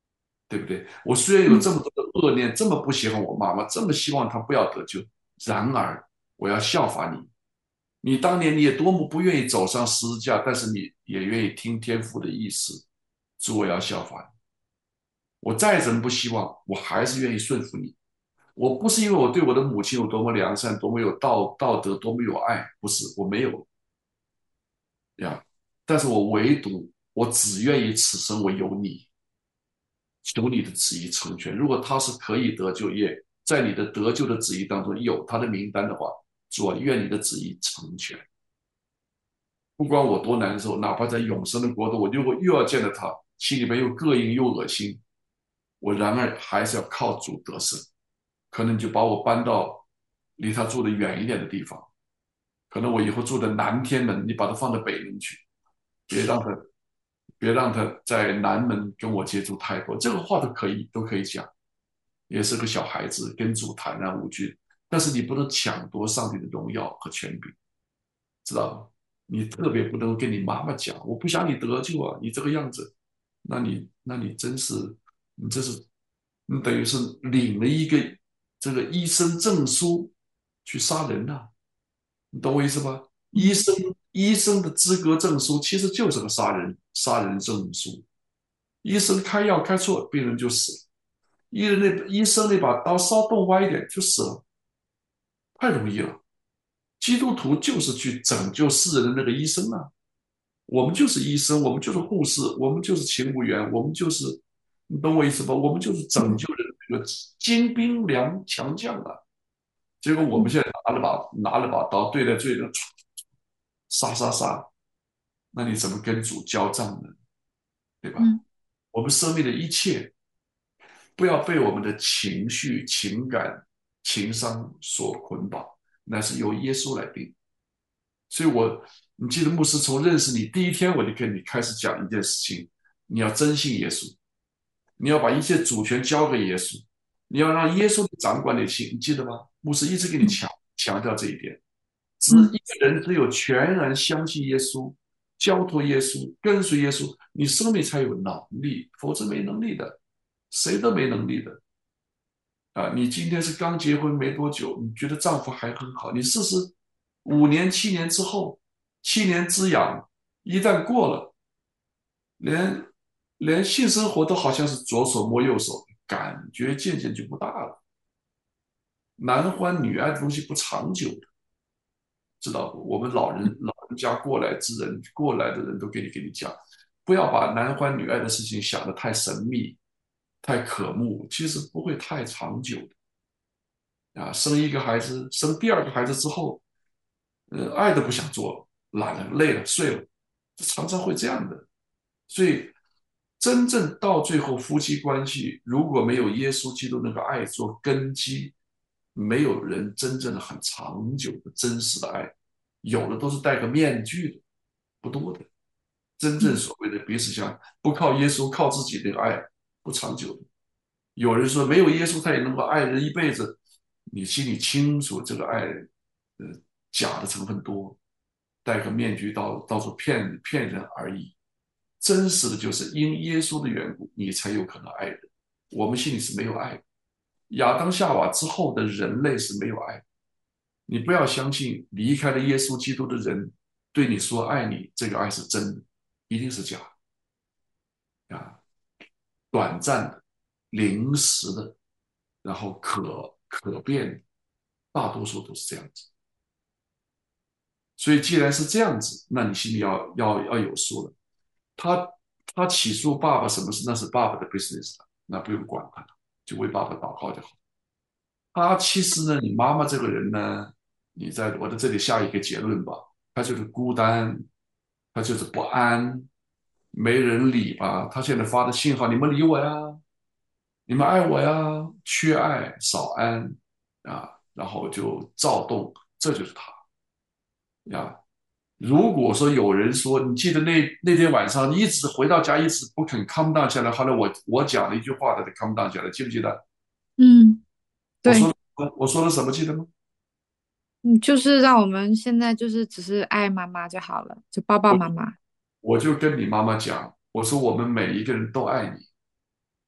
对不对？我虽然有嗯这么多的恶念，这么不喜欢我妈妈，这么希望她不要得救，然而我要效法你。你当年你也多么不愿意走上十字架，但是你也愿意听天父的意思，主我要效法你。我再怎么不希望，我还是愿意顺服你。我不是因为我对我的母亲有多么良善，多么有道道德，多么有爱，不是，我没有呀。但是我唯独我只愿意此生我有你，求你的旨意成全。如果他是可以得救，也在你的得救的旨意当中有他的名单的话，主啊，愿你的旨意成全。不管我多难受，哪怕在永生的国度，我如果又要见到他，心里面又膈应又恶心，我然而还是要靠主得胜。可能你就把我搬到离他住的远一点的地方，可能我以后住在南天门，你把他放到北门去，别让他别让他在南门跟我接触太多，这个话都可以都可以讲，也是个小孩子，跟主坦然无惧。但是你不能抢夺上帝的荣耀和权柄，知道吗？你特别不能跟你妈妈讲，我不想你得救啊，你这个样子，那你那你真是，你这是，你等于是领了一个这个医生证书去杀人呐、你懂我意思吧？医嗯生医生的资格证书其实就是个杀人杀人证书，医生开药开错，病人就死了。医人那医生那把刀稍动歪一点就死了，太容易了。基督徒就是去拯救世人的那个医生啊，我们就是医生，我们就是护士，我们就是勤务员，我们就是，你懂我意思吧？我们就是拯救人的那个精兵良强将啊。结果我们嗯现在拿了把拿了把刀对待罪人，杀杀杀，那你怎么跟主交账呢？对吧？ 嗯我们生命的一切不要被我们的情绪、情感、情商所捆绑，那是由耶稣来定。所以我，你记得牧师从认识你第一天，我就跟你开始讲一件事情：你要真信耶稣，你要把一切主权交给耶稣，你要让耶稣掌管你的心，你记得吗？牧师一直给你嗯强强调这一点。只嗯一个人只有全然相信耶稣，交托耶稣，跟随耶稣，你生命才有能力，否则没能力的，谁都没能力的。啊，你今天是刚结婚没多久，你觉得丈夫还很好，你试试五年、七年之后，七年之痒一旦过了，连连性生活都好像是左手摸右手，感觉渐渐就不大了。男欢女爱的东西不长久的，知道不？我们老人老人家过来之人，过来的人都给你给你讲，不要把男欢女爱的事情想得太神秘、太可慕，其实不会太长久的啊。生一个孩子，生第二个孩子之后，呃，爱都不想做了，懒了、累了、睡了，常常会这样的。所以，真正到最后，夫妻关系如果没有耶稣基督那个爱做根基，没有人真正的很长久的真实的爱，有的都是戴个面具的，不多的。真正嗯所谓的彼此相爱，不靠耶稣，靠自己的爱，不长久的。有人说没有耶稣，他也能够爱人一辈子，你心里清楚，这个爱，呃，假的成分多，戴个面具到到处骗骗人而已。真实的就是因耶稣的缘故，你才有可能爱人。我们心里是没有爱的。亚当夏娃之后的人类是没有爱的。你不要相信离开了耶稣基督的人对你说爱你，这个爱是真的，一定是假的啊，短暂的、临时的，然后可可变的，大多数都是这样子。所以既然是这样子，那你心里要要要有数了。他他起诉爸爸什么事，那是爸爸的 business 那不用管他，就为爸爸祷告就好。他其实呢，你妈妈这个人呢，你在我在这里下一个结论吧，她就是孤单，她就是不安，没人理吧。她现在发的信号，你们理我呀，你们爱我呀，缺爱少安啊，然后就躁动，这就是他呀。如果说有人说，你记得那那天晚上你一直回到家，一直不肯 calm down 下来，后来我我讲了一句话，他才 calm down 下来，记不记得？ 嗯，对， 我说我说了什么？记得吗？ 嗯，就是让我们现在就是只是爱妈妈就好了，就抱抱妈妈。 我就跟你妈妈讲，我说我们每一个人都爱你，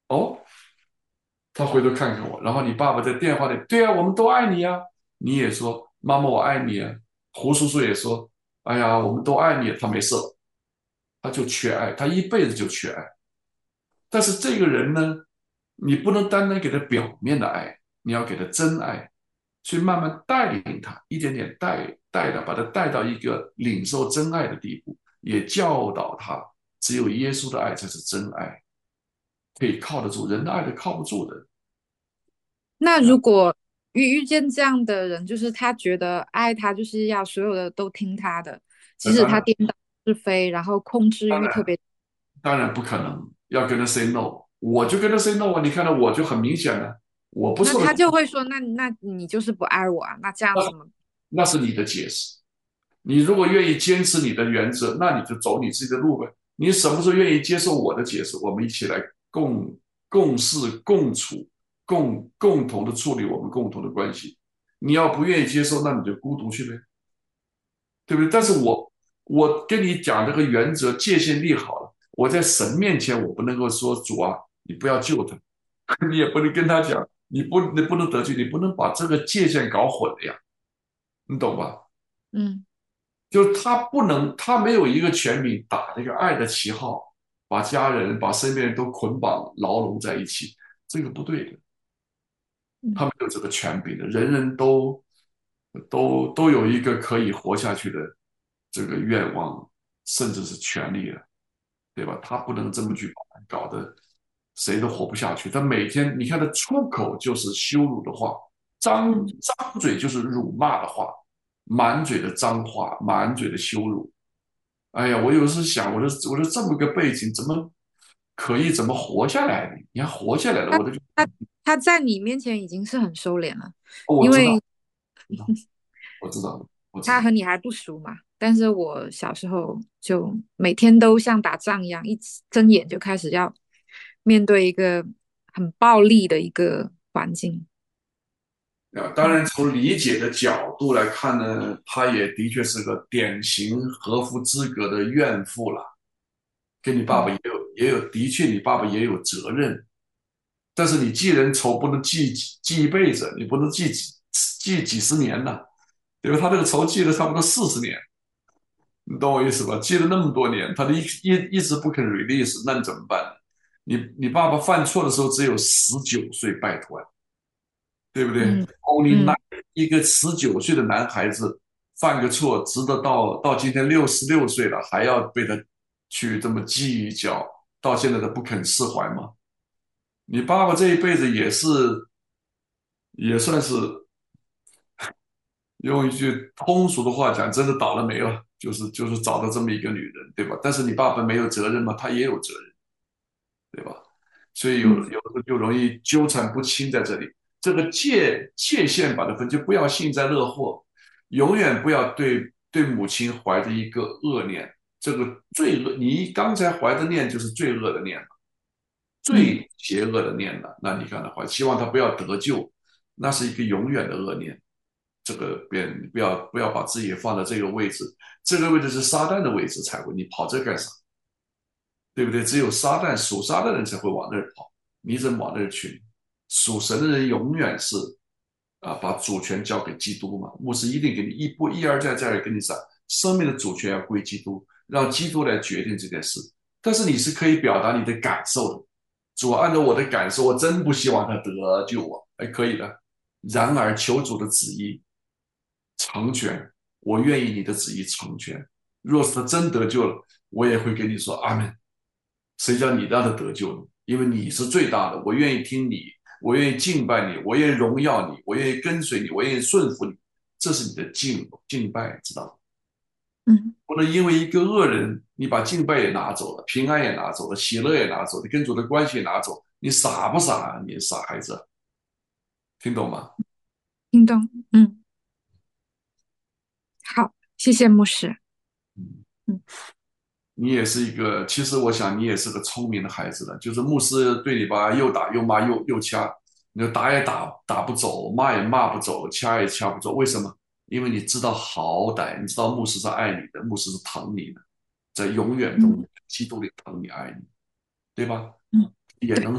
哦，他回头看看我，然后你爸爸在电话里，对啊，我们都爱你呀、你也说妈妈我爱你啊，胡叔叔也说，哎呀，我们都爱你，他没事了，他就缺爱，他一辈子就缺爱。但是这个人呢，你不能单单给他表面的爱，你要给他真爱，去慢慢带领他，一点点带带的，把他带到一个领受真爱的地步，也教导他，只有耶稣的爱才是真爱，可以靠得住，人的爱是靠不住的。 那如果遇遇见这样的人，就是他觉得爱他就是要所有的都听他的，即使那当然， 他颠倒是非，然后控制当然， 欲特别， 当然不可能要跟他 say no，我就跟他 say no 啊，你看到我就很明显了，我不受的， 那他就会说，那那你就是不爱我啊，那这样那是怎么？ 那是你的解释。你如果愿意坚持你的原则，那你就走你自己的路呗。你什么时候愿意接受我的解释，我们一起来共共事、共处、共共同的处理我们共同的关系。你要不愿意接受，那你就孤独去呗，对不对？但是我我跟你讲这个原则界限立好了，我在神面前我不能够说主啊，你不要救他，你也不能跟他讲，你不你不能得罪，你不能把这个界限搞混了呀，你懂吧？ 嗯就是他不能，他没有一个权柄打这个爱的旗号，把家人、把身边人都捆绑牢笼在一起，这个不对的。他嗯没有这个权柄的，人人都都都有一个可以活下去的这个愿望，甚至是权利了，对吧？他不能这么去搞得谁都活不下去。他每天，你看他出口就是羞辱的话，张嗯， 张嘴就是辱骂的话，满嘴的脏话，满嘴的羞辱。哎呀，我有时想，我说我说这么个背景，怎么可以怎么活下来的？你还活下来了，我都他他在你面前已经是很收敛了， 哦，我知道， 因为知道，我知道，我知道。 他和你还不熟嘛。但是我小时候就每天都像打仗一样，一睁眼就开始要面对一个很暴力的一个环境。 啊，当然，从理解的角度来看呢，她也的确是个典型合乎资格的怨妇了。跟你爸爸嗯也有也有，的确你爸爸也有责任。但是你记人仇不能记记一辈子，你不能记几记几十年呢，对吧？他这个仇记了差不多四十年，你懂我意思吧？记了那么多年，他的一一一直不肯 release，那你怎么办呢？你你爸爸犯错的时候只有十九岁，拜托呀，对不对嗯 ？Only nine， 嗯一个十九岁的男孩子犯个错，值得到到今天六十六岁了，还要被他去这么计较，到现在都不肯释怀吗？你爸爸这一辈子也是也算是用一句通俗的话讲，真的倒了霉了，就是就是找到这么一个女人，对吧？但是你爸爸没有责任吗？他也有责任，对吧？所以有有嗯的时候就容易纠缠不清在这里。这个界界限把它分，就不要幸灾乐祸，永远不要对对母亲怀着一个恶念。这个罪恶，你刚才怀的念就是罪恶的念了， 嗯最邪恶的念了。那你看的话，希望他不要得救，那是一个永远的恶念。这个别不要不要把自己放在这个位置，这个位置是撒旦的位置才会，你跑这干啥？对不对？只有撒旦属撒旦的人才会往那儿跑，你怎么往那儿去？属神的人永远是啊，把主权交给基督嘛。牧师一定给你一步一而再再而跟你讲，生命的主权要归基督，让基督来决定这件事。但是你是可以表达你的感受的，主按照我的感受，我真不希望他得救啊，哎，可以的。然而求主的旨意成全，我愿意你的旨意成全。若是他真得救了，我也会跟你说阿门。谁叫你让他得救呢？因为你是最大的，我愿意听你，我愿意敬拜你，我愿意荣耀你，我愿意跟随你，我愿意顺服你，这是你的敬敬拜，知道吗？ 嗯， 不能因为一个恶人，你把敬拜也拿走了，平安也拿走了，喜乐也拿走了，跟主的关系也拿走，你傻不傻啊？你傻孩子，听懂吗？ 听懂。嗯，好，谢谢牧师。 嗯。 嗯你也是一个，其实我想你也是个聪明的孩子了。就是牧师对你吧，又打又骂又又掐，你说打也打打不走，骂也骂不走，掐也掐不走。为什么？因为你知道好歹，你知道牧师是爱你的，牧师是疼你的，在永远中， 嗯基督里疼你爱你，对吧？ 嗯，对， 也能说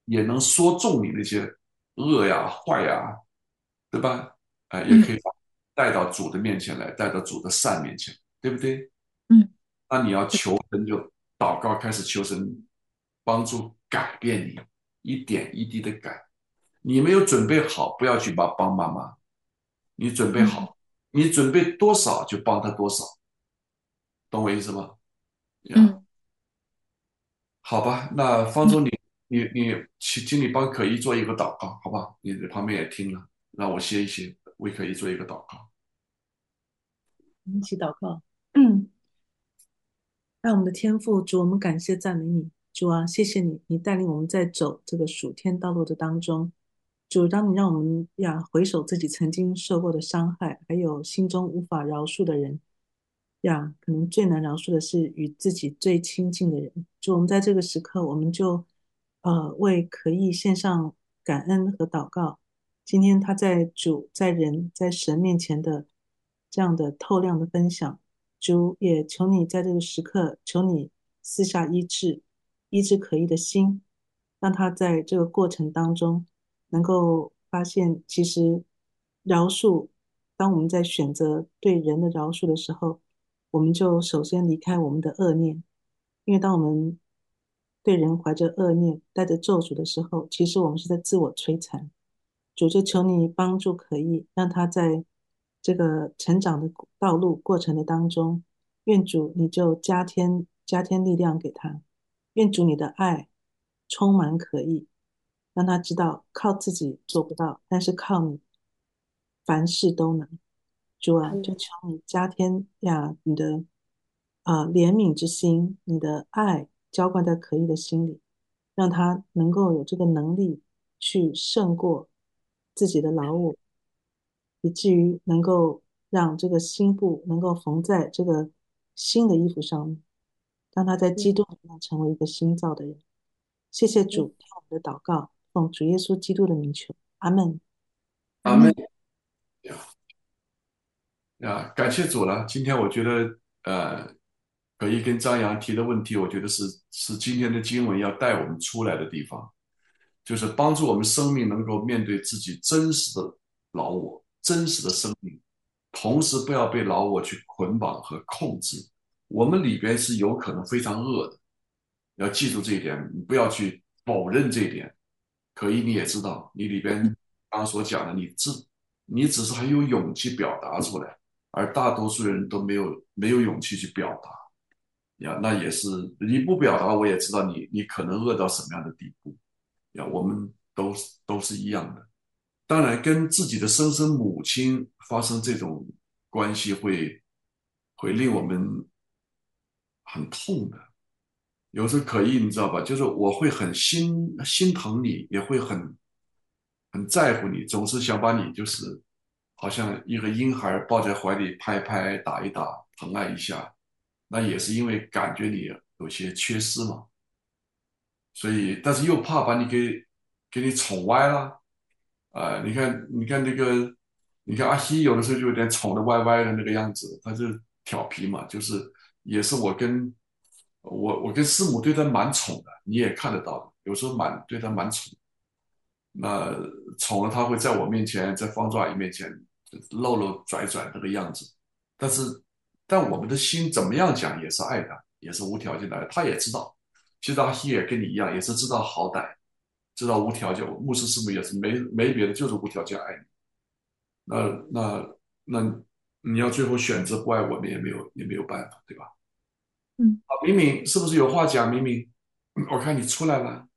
也能说中你那些恶呀、坏呀，对吧？啊、也可嗯以把带到主的面前来，带到主的善面前，对不对？ 嗯那你要求神就祷告，开始求神帮助改变你，一点一滴的改。你没有准备好，不要去帮帮妈妈。你准备嗯好，你准备多少就帮他多少，懂我意思吗？呀， 嗯， 好吧，那方嗯舟你你你，请请你帮可一做一个祷告，好吧？你在旁边也听了，让我歇一歇，为可一做一个祷告。 一起祷告。嗯，让我们的天父主，我们感谢赞美你，主啊，谢谢你，你带领我们在走这个属天道路的当中，主，当你让我们呀回首自己曾经受过的伤害，还有心中无法饶恕的人呀，可能最难饶恕的是与自己最亲近的人。主，我们在这个时刻，我们就呃为可意献上感恩和祷告。今天他在主、在人、在神面前的这样的透亮的分享。主也求你在这个时刻，求你私下医治，医治可疑的心，让他在这个过程当中能够发现，其实饶恕，当我们在选择对人的饶恕的时候，我们就首先离开我们的恶念，因为当我们对人怀着恶念、带着咒诅的时候，其实我们是在自我摧残。主就求你帮助可意，让他在这个成长的道路过程的当中，愿主你就加添加添力量给他，愿主你的爱充满可意，让他知道靠自己做不到，但是靠你凡事都能。主啊，就求你加添呀你的啊、呃怜悯之心，你的爱浇灌在可意的心里，让他能够有这个能力去胜过自己的老我，以至于能够让这个新布能够缝在这个新的衣服上面，让他在基督里面成为一个新造的人。谢谢主，听我们的祷告，奉主耶稣基督的名求，阿门。 阿门阿门。 呀呀，感谢主了。今天我觉得，呃，可一跟张扬提的问题，我觉得是是今天的经文要带我们出来的地方。就是帮助我们生命能够面对自己真实的老我、真实的生命，同时不要被老我去捆绑和控制。我们里边是有可能非常恶的，要记住这一点，你不要去否认这一点。可以，你也知道，你里边刚刚所讲的，你只你只是很有勇气表达出来，而大多数人都没有没有勇气去表达呀。那也是你不表达，我也知道你你可能恶到什么样的地步。呀，我们都是都是一样的。当然，跟自己的生身母亲发生这种关系会会令我们很痛的。有时候可以，你知道吧？就是我会很心心疼你，也会很很在乎你，总是想把你就是好像一个婴孩抱在怀里拍拍打一打，疼爱一下。那也是因为感觉你有些缺失嘛。所以但是又怕把你给给你宠歪了。啊、你看，你看那个，你看阿西有的时候就有点宠的歪歪的那个样子，他就调皮嘛，就是也是我跟我我跟师母对他蛮宠的，你也看得到的，有时候蛮对他蛮宠。那宠了他会在我面前，在方舟阿姨面前露露拽拽那个样子，但是但我们的心怎么样讲也是爱他，也是无条件的爱，他也知道。其实阿西也跟你一样，也是知道好歹，知道无条件。牧师师母也是没没别的，就是无条件爱你。那那那你要最后选择不爱我们，也没有也没有办法，对吧？ 嗯啊，明明是不是有话讲？明明，我看你出来了。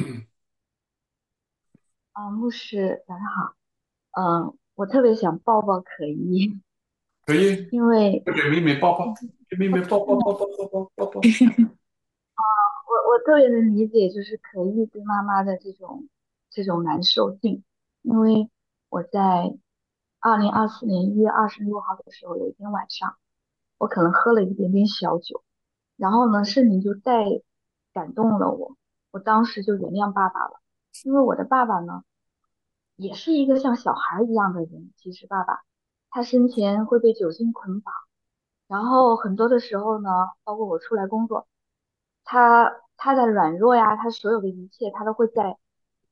啊，牧师，早上好。嗯，我特别想抱抱可一， 可以， 因为给明明抱抱，给明明抱抱抱抱抱抱抱抱。 我我特别能理解，就是可一对妈妈的这种这种难受性，因为我在二零二四年一月二十六号的时候，有一天晚上，我可能喝了一点点小酒，然后呢，圣灵就再感动了我，我当时就原谅爸爸了，因为我的爸爸呢，也是一个像小孩儿一样的人。其实爸爸他生前会被酒精捆绑。然后很多的时候呢，包括我出来工作，他他的软弱呀，他所有的一切，他都会在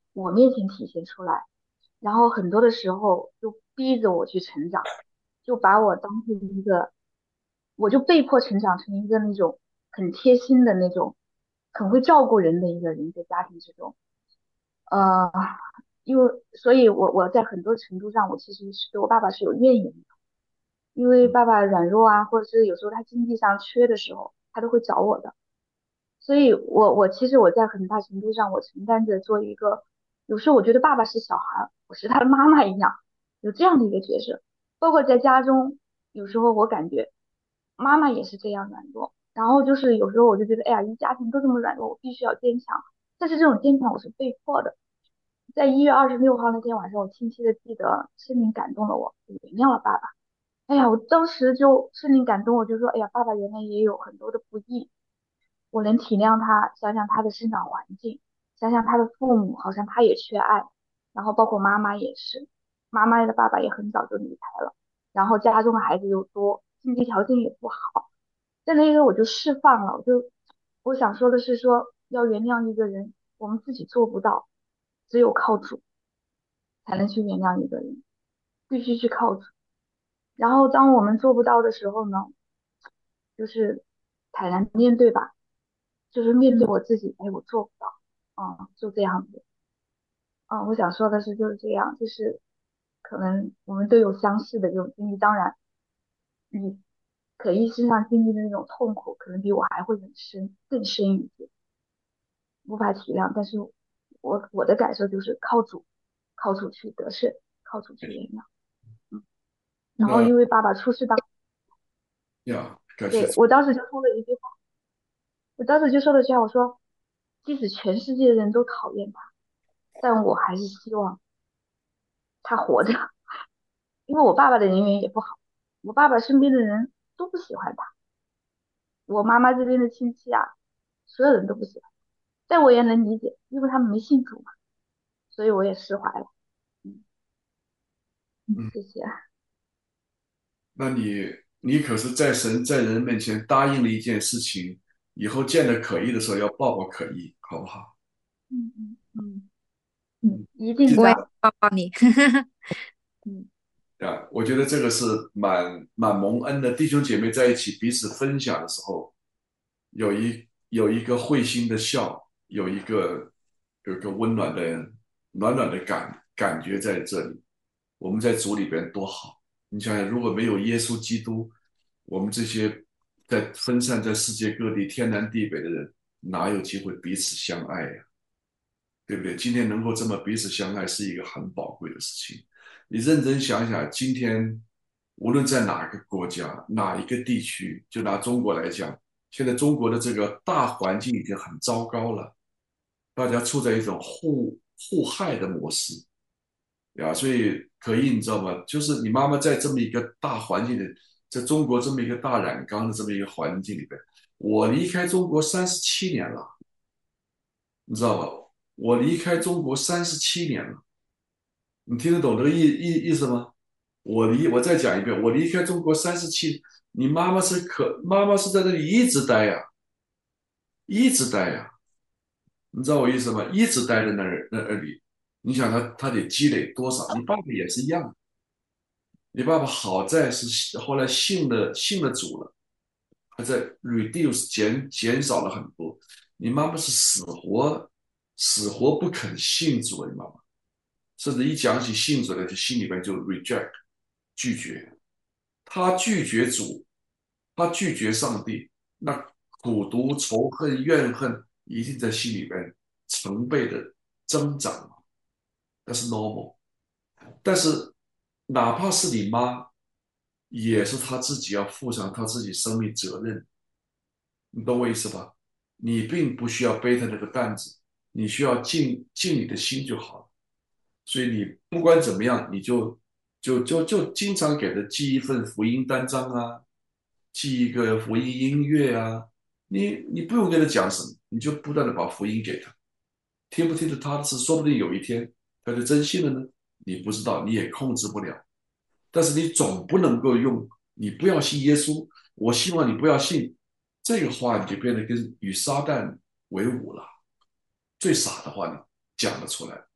我面前体现出来，然后很多的时候就逼着我去成长，就把我当成一个，我就被迫成长成一个那种很贴心的那种，很会照顾人的一个人，在家庭之中。呃，因为所以我我在很多程度上，我其实是对我爸爸是有怨言的，因为爸爸软弱啊，或者是有时候他经济上缺的时候，他都会找我的。所以我我其实我在很大程度上，我承担着做一个，有时候我觉得爸爸是小孩儿，我是他的妈妈一样，有这样的一个角色。包括在家中，有时候我感觉妈妈也是这样软弱，然后就是有时候我就觉得，哎呀，一家庭都这么软弱，我必须要坚强。但是这种坚强我是被迫的。在一月二十六号那天晚上，我清晰的记得圣灵感动了我，我原谅了爸爸。哎呀，我当时就圣灵感动，我就说，哎呀，爸爸原来也有很多的不易，我能体谅他，想想他的生长环境，想想他的父母，好像他也缺爱，然后包括妈妈也是，妈妈的爸爸也很早就离开了，然后家中的孩子又多，经济条件也不好，在那个我就释放了，我就我想说的是说，要原谅一个人，我们自己做不到，只有靠主才能去原谅一个人，必须去靠主。然后当我们做不到的时候呢，就是坦然面对吧，就是面对嗯我自己，哎，我做不到，嗯，就这样子，嗯，我想说的是就是这样，就是可能我们都有相似的这种经历，当然你可一身上经历的那种痛苦，可能比我还会很深，更深一些，无法体谅，但是我我的感受就是靠主，靠主去得胜，靠主去原谅，嗯，然后那因为爸爸出事当， 呀，感谢对， 主。 我当时就说了一句话，我当时就说了一句话，我说，即使全世界的人都讨厌他，但我还是希望他活着，因为我爸爸的人缘也不好，我爸爸身边的人都不喜欢他，我妈妈这边的亲戚啊，所有人都不喜欢，但我也能理解，因为他们没信主嘛，所以我也释怀了。嗯嗯， 嗯， 谢谢。 那你你可是在神在人面前答应了一件事情，以后见了可疑的时候要抱抱可疑，好不好？ 嗯嗯嗯， 嗯， 一定我也的。 抱抱你。 嗯啊，我觉得这个是蛮蛮蒙恩的，弟兄姐妹在一起彼此分享的时候，有一有一个会心的笑，有一个有一个温暖的暖暖的感感觉在这里。我们在主里边多好！你想想，如果没有耶稣基督，我们这些在分散在世界各地天南地北的人，哪有机会彼此相爱呀？对不对？今天能够这么彼此相爱，是一个很宝贵的事情。你认真想想，今天无论在哪个国家、哪一个地区，就拿中国来讲，现在中国的这个大环境已经很糟糕了，大家处在一种互互害的模式呀。所以可以，你知道吗？就是你妈妈在这么一个大环境里，在中国这么一个大染缸的这么一个环境里边，我离开中国三十七年了，你知道吧？我离开中国三十七年了。你听得懂这个意意意思吗？我离我再讲一遍，我离开中国三十七，你妈妈是可妈妈是在这里一直待呀，一直待呀，你知道我意思吗？一直待在那儿那那里，你想他他得积累多少？你爸爸也是一样，你爸爸好在是后来信了信了主了，还在 reduce 减减少了很多。你妈妈是死活死活不肯信主的，你妈妈甚至一讲起信主来，就心里边就 reject 拒绝。他拒绝主，他拒绝上帝，那苦毒、仇恨、怨恨一定在心里边成倍的增长，那是 normal。但是哪怕是你妈，也是她自己要负上她自己生命责任，你懂我意思吧？你并不需要背她那个担子，你需要尽尽你的心就好了。所以你不管怎么样，你就就就就经常给他寄一份福音单张啊，寄一个福音音乐啊，你你不用跟他讲什么，你就不断的把福音给他，听不听得他的事，说不定有一天他就真信了呢，你不知道，你也控制不了。但是你总不能够用你不要信耶稣，我希望你不要信这个话，你就变得跟与撒旦为伍了。最傻的话你讲得出来。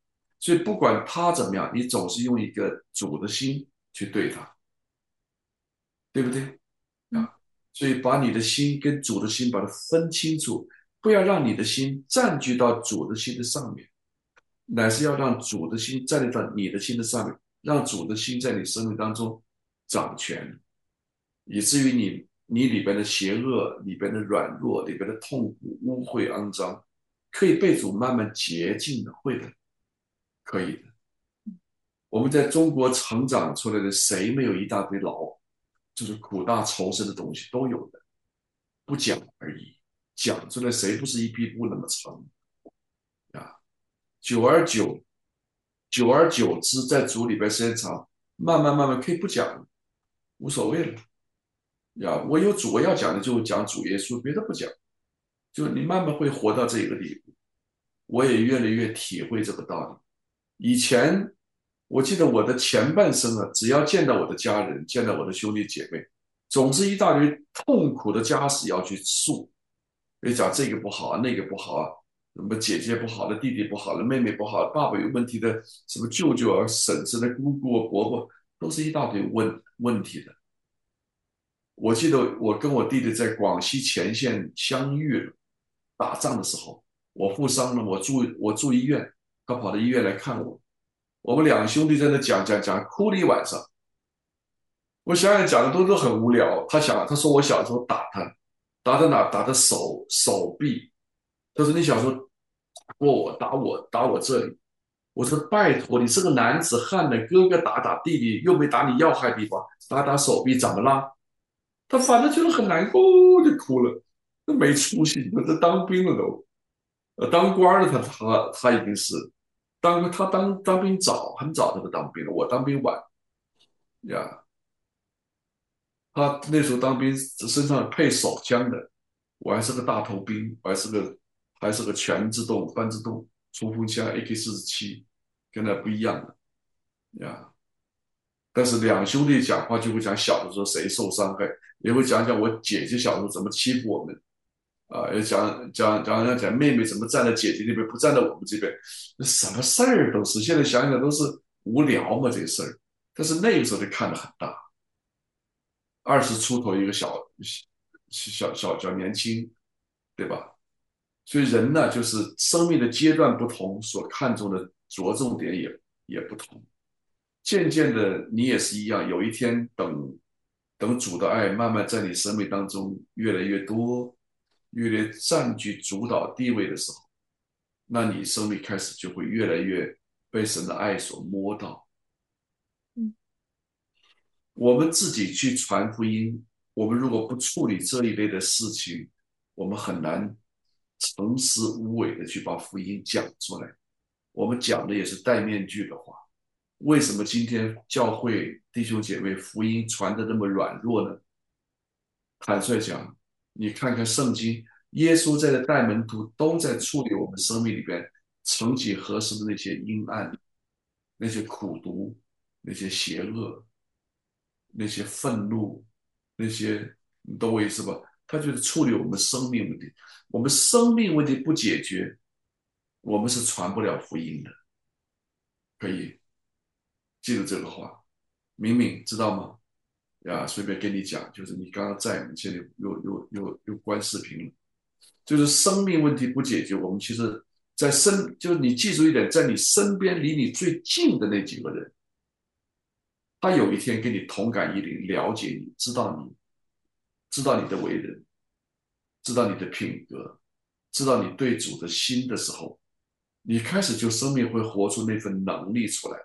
所以不管他怎么样，你总是用一个主的心去对他，对不对嗯啊？所以把你的心跟主的心把它分清楚，不要让你的心占据到主的心的上面，乃是要让主的心站立到你的心的上面，让主的心在你生命当中掌权，以至于你你里边的邪恶、里边的软弱、里边的痛苦、污秽、肮脏，可以被主慢慢洁净的，会的，可以的。我们在中国成长出来的，谁没有一大堆牢，就是苦大仇深的东西都有的，不讲而已。讲出来，谁不是一匹布那么长啊？久而久，久而久之，在主里边时间长，慢慢慢慢可以不讲，无所谓了呀。我有主，我要讲的就讲主耶稣，别的不讲。就你慢慢会活到这一个地步。我也越来越体会这个道理。以前我记得我的前半生啊，只要见到我的家人，见到我的兄弟姐妹，总是一大堆痛苦的家史要去诉，要讲这个不好啊，那个不好啊，什么姐姐不好了，弟弟不好了，妹妹不好了，爸爸有问题的，什么舅舅啊、婶子的、姑姑啊、伯伯，都是一大堆问问题的。我记得我跟我弟弟在广西前线相遇了，打仗的时候，我负伤了，我住我住医院，他跑到医院来看我，我们两兄弟在那讲讲讲，哭了一晚上。我想想讲的都都很无聊。他想，他说我小时候打他，打他哪？打他手手臂。他说你小时候打过我，打我打我这里。我说拜托，你是个男子汉的，哥哥打打弟弟，又没打你要害地方，打打手臂怎么啦？他反正觉得很难过，就哭了。那没出息，他这当兵了都，呃，当官的他他他已经是当他当当兵早，很早他就当兵了，我当兵晚呀。他那时候当兵身上配手枪的，我还是个大头兵，我还是个还是个全自动、半自动冲锋枪 A K 四十七，跟那不一样的呀。但是两兄弟讲话就会讲小的时候谁受伤害，也会讲讲我姐姐小时候怎么欺负我们啊，也讲讲讲讲讲妹妹怎么站在姐姐那边不站在我们这边，什么事儿都是，现在想想都是无聊嘛这个事儿，但是那个时候就看得很大。二十出头一个小小小小年轻，对吧？所以人呢，就是生命的阶段不同，所看重的着重点也也不同。渐渐的，你也是一样，有一天等等主的爱慢慢在你生命当中越来越多，越来越占据主导地位的时候，那你生命开始就会越来越被神的爱所摸到。 嗯我们自己去传福音，我们如果不处理这一类的事情，我们很难诚实无伪的去把福音讲出来。我们讲的也是戴面具的话。为什么今天教会弟兄姐妹福音传的那么软弱呢？坦率讲，你看看圣经，耶稣在的带门徒都在处理我们生命里边曾几何时的那些阴暗、那些苦毒、那些邪恶、那些愤怒、那些，你懂我意思吧？他就是处理我们生命问题。我们生命问题不解决，我们是传不了福音的。可以记住这个话，明明知道吗？呀，随便跟你讲，就是你刚刚在，你现在又又又又关视频了，就是生命问题不解决，我们其实在身，就是你记住一点，在你身边离你最近的那几个人，他有一天跟你同感一灵，了解你，知道你，知道你的为人，知道你的品格，知道你对主的心的时候，你开始就生命会活出那份能力出来，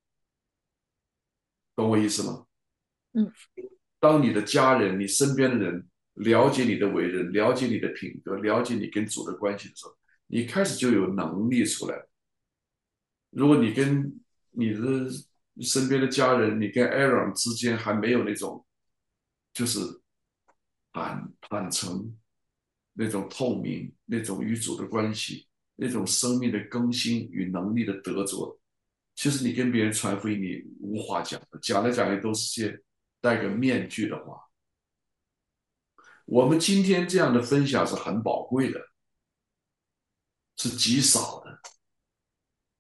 懂我意思吗？ 嗯当你的家人、你身边的人了解你的为人，了解你的品格，了解你跟主的关系的时候，你开始就有能力出来。如果你跟你的身边的家人，你跟 Aaron 之间还没有那种就是坦坦诚、那种透明、那种与主的关系、那种生命的更新与能力的得着，其实你跟别人传福音，你无话讲的，讲来讲去都是些戴个面具的话。我们今天这样的分享是很宝贵的，是极少的。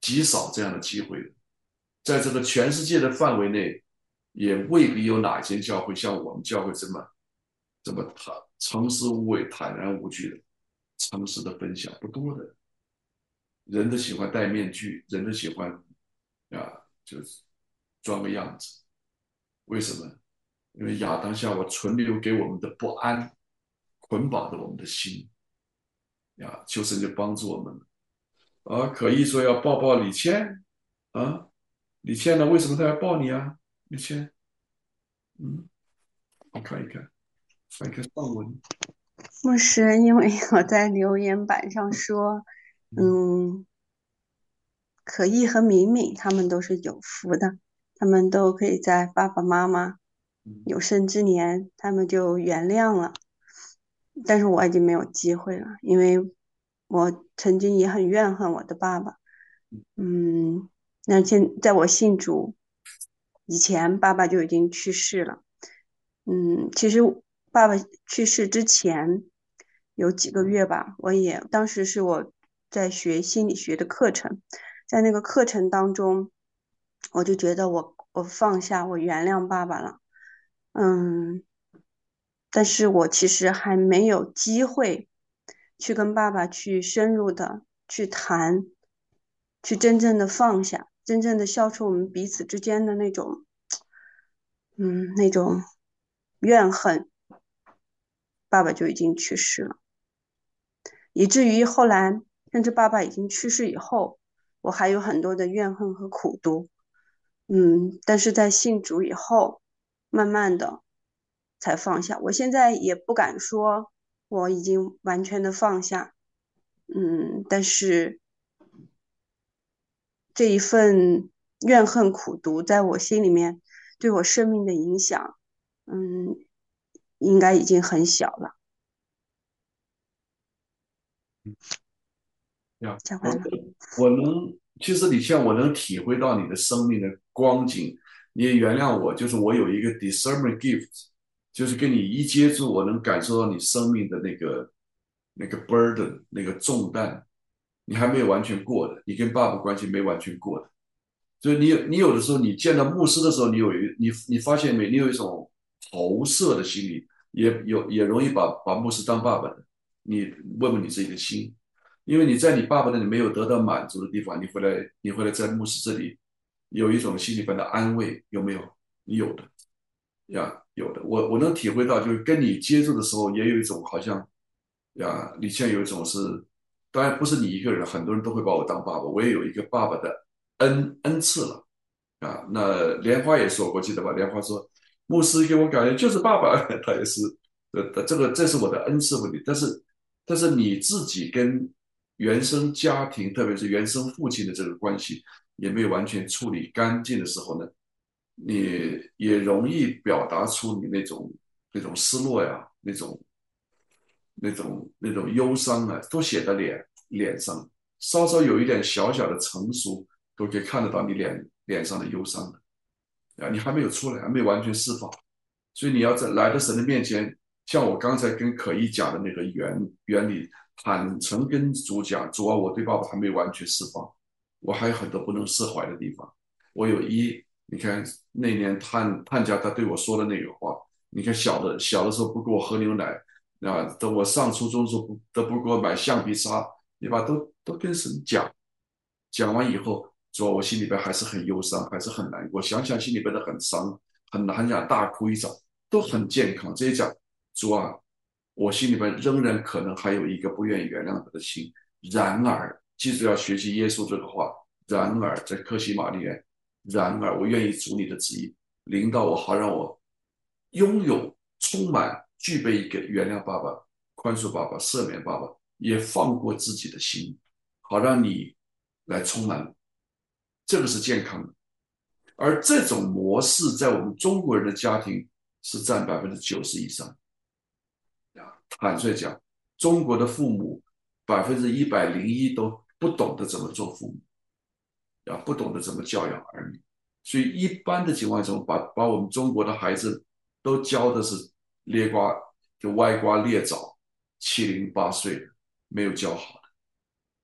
极少这样的机会的。在这个全世界的范围内，也未必有哪间教会像我们教会这么这么坦诚实无畏、坦然无惧的诚实的分享，不多的。人都喜欢戴面具，人都喜欢啊，就是装个样子。为什么？因为亚当夏娃存留给我们的不安，捆绑着我们的心呀。求神就帮助我们啊！可以说要抱抱李倩啊，李倩呢？为什么他要抱你啊？李倩，嗯，我看一看，看一看上文。 牧师，因为我在留言板上说，嗯，可意和敏敏他们都是有福的，他们都可以在爸爸妈妈有生之年，他们就原谅了。但是我已经没有机会了，因为我曾经也很怨恨我的爸爸。嗯，那现在我信主以前，爸爸就已经去世了。嗯，其实爸爸去世之前有几个月吧，我也当时是我在学心理学的课程，在那个课程当中，我就觉得我我放下，我原谅爸爸了。嗯，但是我其实还没有机会去跟爸爸去深入的去谈，去真正的放下，真正的消除我们彼此之间的那种，嗯，那种怨恨。爸爸就已经去世了，以至于后来，甚至爸爸已经去世以后，我还有很多的怨恨和苦毒。嗯，但是在信主以后，慢慢的才放下。我现在也不敢说我已经完全的放下，嗯，但是这一份怨恨苦毒在我心里面对我生命的影响，嗯，应该已经很小了。 呀，我讲完了。 我能，其实你像我能体会到你的生命的光景，你也原谅我，就是我有一个 discernment gift，就是跟你一接触，我能感受到你生命的那个那个 burden，那个重担，你还没有完全过的，你跟爸爸关系没完全过的，所以你有你有的时候你见到牧师的时候，你有一你你发现没？你有一种投射的心理，也有也容易把把牧师当爸爸的，你问问你自己的心。因为你在你爸爸那里没有得到满足的地方，你回来，你回来在牧师这里有一种心里边的安慰，有没有？你有的呀，有的。我我能体会到，就是跟你接触的时候，也有一种好像呀，你现在有一种是，当然不是你一个人，很多人都会把我当爸爸，我也有一个爸爸的恩恩赐了啊。那莲花也说过，记得吧？莲花说，牧师给我感觉就是爸爸，他也是，呃，这个这是我的恩赐问题，但是但是你自己跟原生家庭，特别是原生父亲的这个关系，也没有完全处理干净的时候呢，你也容易表达出你那种那种失落呀，那种那种那种忧伤啊，都写在脸脸上，稍稍有一点小小的成熟，都可以看得到你脸脸上的忧伤的啊，你还没有出来，还没有完全释放，所以你要在来到神的面前，像我刚才跟可一讲的那个原原理，坦诚跟主讲，主啊，我对爸爸还没有完全释放，我还有很多不能释怀的地方。我有一，你看那年探探家他对我说的那个话，你看小的小的时候不给我喝牛奶，啊，等我上初中的时候不都不给我买橡皮擦，对吧？都都跟神讲，讲完以后，主啊，我心里边还是很忧伤，还是很难过，想想心里边的很伤，很很想大哭一场，都很健康。这一讲，主啊，我心里边仍然可能还有一个不愿意原谅他的心。然而，记住要学习耶稣这个话。然而，在克西玛里园，然而我愿意主你的旨意临到我，好让我拥有、充满、具备一个原谅爸爸、宽恕爸爸、赦免爸爸，也放过自己的心，好让你来充满我。这个是健康的。而这种模式在我们中国人的家庭是占百分之九十以上。坦率讲，中国的父母百分之一百零一都不懂得怎么做父母，啊，不懂得怎么教养儿女，所以一般的情况下，把把我们中国的孩子都教的是咧瓜就歪瓜裂枣，七零八碎的，没有教好的。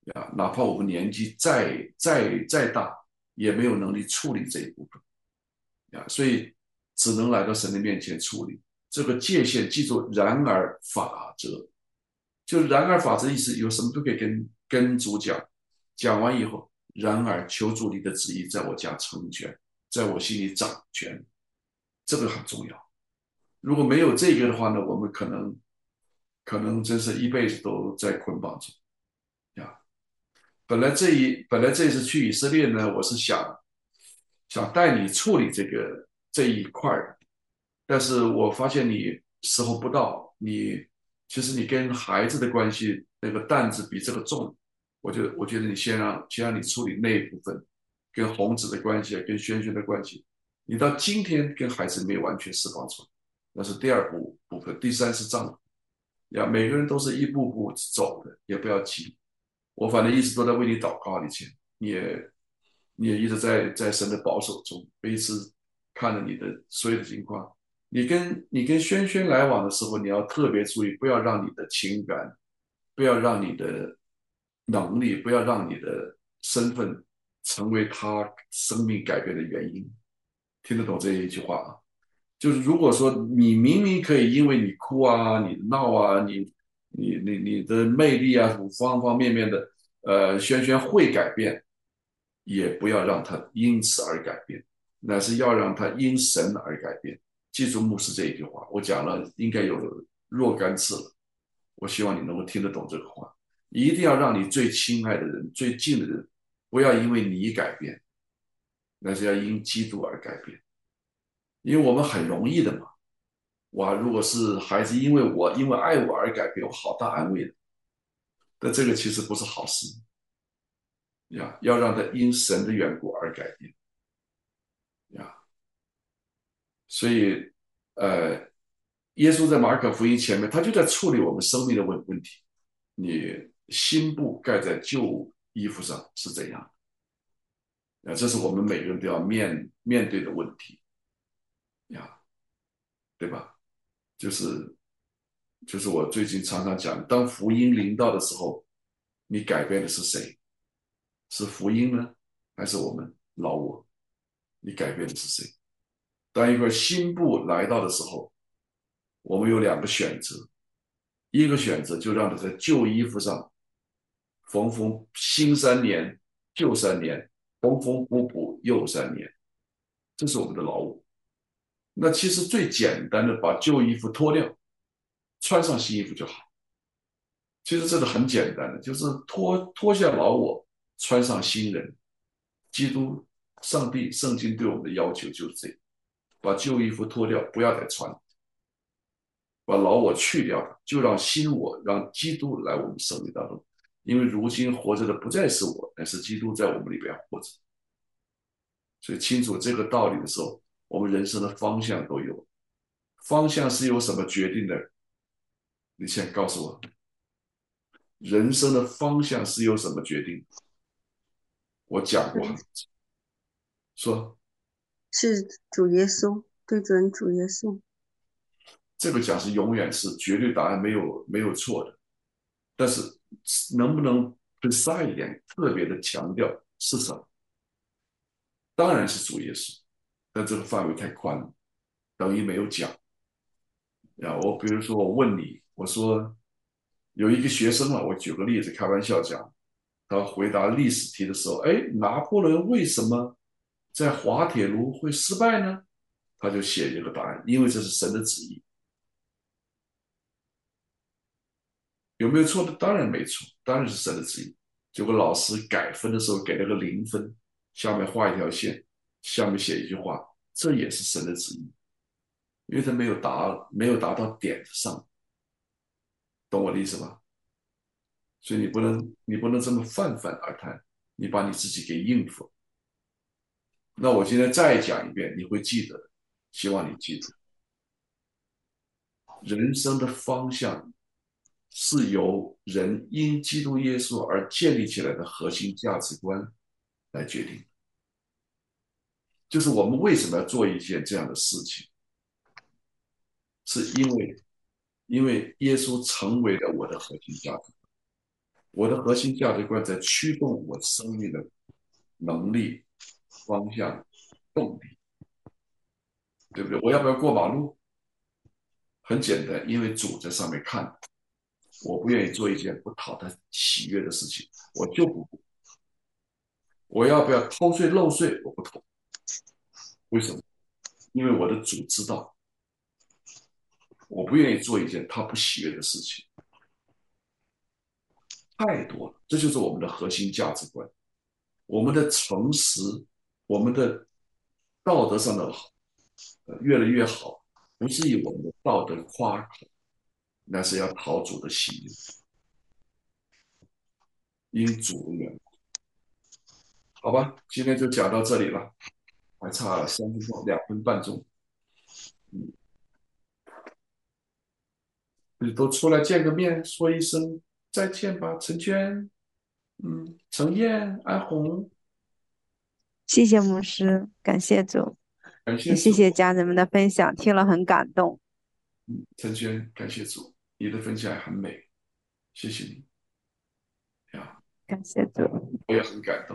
呀，哪怕我们年纪再再再大，也没有能力处理这一部分呀，所以只能来到神的面前处理这个界限。记住，然而法则，就然而法则意思，有什么都可以跟跟主讲，讲完以后，然而求主你的旨意在我家成全，在我心里掌权，这个很重要。如果没有这个的话呢，我们可能可能真是一辈子都在捆绑中呀。本来这一本来这一次去以色列呢，我是想想带你处理这个这一块儿，但是我发现你时候不到，你其实你跟孩子的关系那个担子比这个重，我就我觉得你先让先让你处理那一部分，跟红子的关系，跟轩轩的关系，你到今天跟孩子没有完全释放出来，那是第二步部分，第三是丈夫呀，每个人都是一步步走的，也不要急。我反正一直都在为你祷告，以前你也你也一直在在神的保守中，每一次看着你的所有的情况，你跟你跟轩轩来往的时候，你要特别注意，不要让你的情感，不要让你的能力，不要让你的身份成为他生命改变的原因。听得懂这一句话啊？就是如果说你明明可以因为你哭啊、你闹啊、你你你你的魅力啊，方方面面的，呃，轩轩会改变，也不要让他因此而改变，乃是要让他因神而改变。记住牧师这一句话，我讲了应该有若干次了，我希望你能够听得懂这个话。一定要让你最亲爱的人、最近的人，不要因为你改变，乃是要因基督而改变。因为我们很容易的嘛，哇，如果是孩子因为我因为爱我而改变，我好大安慰的。但这个其实不是好事呀，要让他因神的缘故而改变呀。所以，呃，耶稣在马可福音前面，他就在处理我们生命的问问题。你新布盖在旧衣服上是怎样的？啊，这是我们每个人都要面面对的问题呀，对吧？就是就是我最近常常讲，当福音临到的时候，你改变的是谁？是福音呢，还是我们老我？你改变的是谁？当一块新布来到的时候，我们有两个选择，一个选择就让他在旧衣服上缝缝新三年、旧三年，缝缝补补又三年，这是我们的老我。那其实最简单的，把旧衣服脱掉，穿上新衣服就好。其实这个很简单的，就是脱脱下老我，穿上新人。基督、上帝、圣经对我们的要求就是这个：把旧衣服脱掉，不要再穿，把老我去掉，就让新我，让基督来我们生命当中。因为如今活着的不再是我，乃是基督在我们里边活着。所以清楚这个道理的时候，我们人生的方向都有。方向是由什么决定的？你先告诉我，人生的方向是由什么决定？我讲过很多次，说是主耶稣，对准主耶稣。 这个讲是永远是绝对答案，没有没有错的。但是能不能 precise 一点，特别的强调是什么？当然是主耶稣，但这个范围太宽了，等于没有讲。呀，我比如说我问你，我说有一个学生啊，我举个例子，开玩笑讲，他回答历史题的时候，哎，拿破仑为什么在滑铁卢会失败呢？他就写一个答案，因为这是神的旨意。有没有错的？当然没错，当然是神的旨意。结果老师改分的时候给了个零分，下面画一条线，下面写一句话，这也是神的旨意，因为他没有达没有达到点子上，懂我的意思吧？所以你不能你不能这么泛泛而谈，你把你自己给应付。那我今天再讲一遍，你会记得的，希望你记住，人生的方向是由人因基督耶稣而建立起来的核心价值观来决定。就是我们为什么要做一件这样的事情，是因为因为耶稣成为了我的核心价值观。 我的核心价值观在驱动我生命的能力、方向、动力，对不对？我要不要过马路？很简单，因为主在上面看，我不愿意做一件不讨他喜悦的事情，我就不过。我要不要偷税漏税？我不偷。为什么？因为我的主知道，我不愿意做一件他不喜悦的事情。太多了，这就是我们的核心价值观。我们的诚实，我们的道德上的好，呃越来越好，不是以我们的道德夸口，那是要讨主的喜悦，因主的缘故。好吧，今天就讲到这里了，还差三分钟，两分半钟。嗯，你都出来见个面，说一声再见吧，陈娟，嗯，陈燕，安红， 谢谢牧师，感谢主， 感谢主， 也谢谢家人们的分享，听了很感动。 嗯，陈娟，感谢主，你的分享也很美，谢谢你呀， 感谢主。 我也很感动。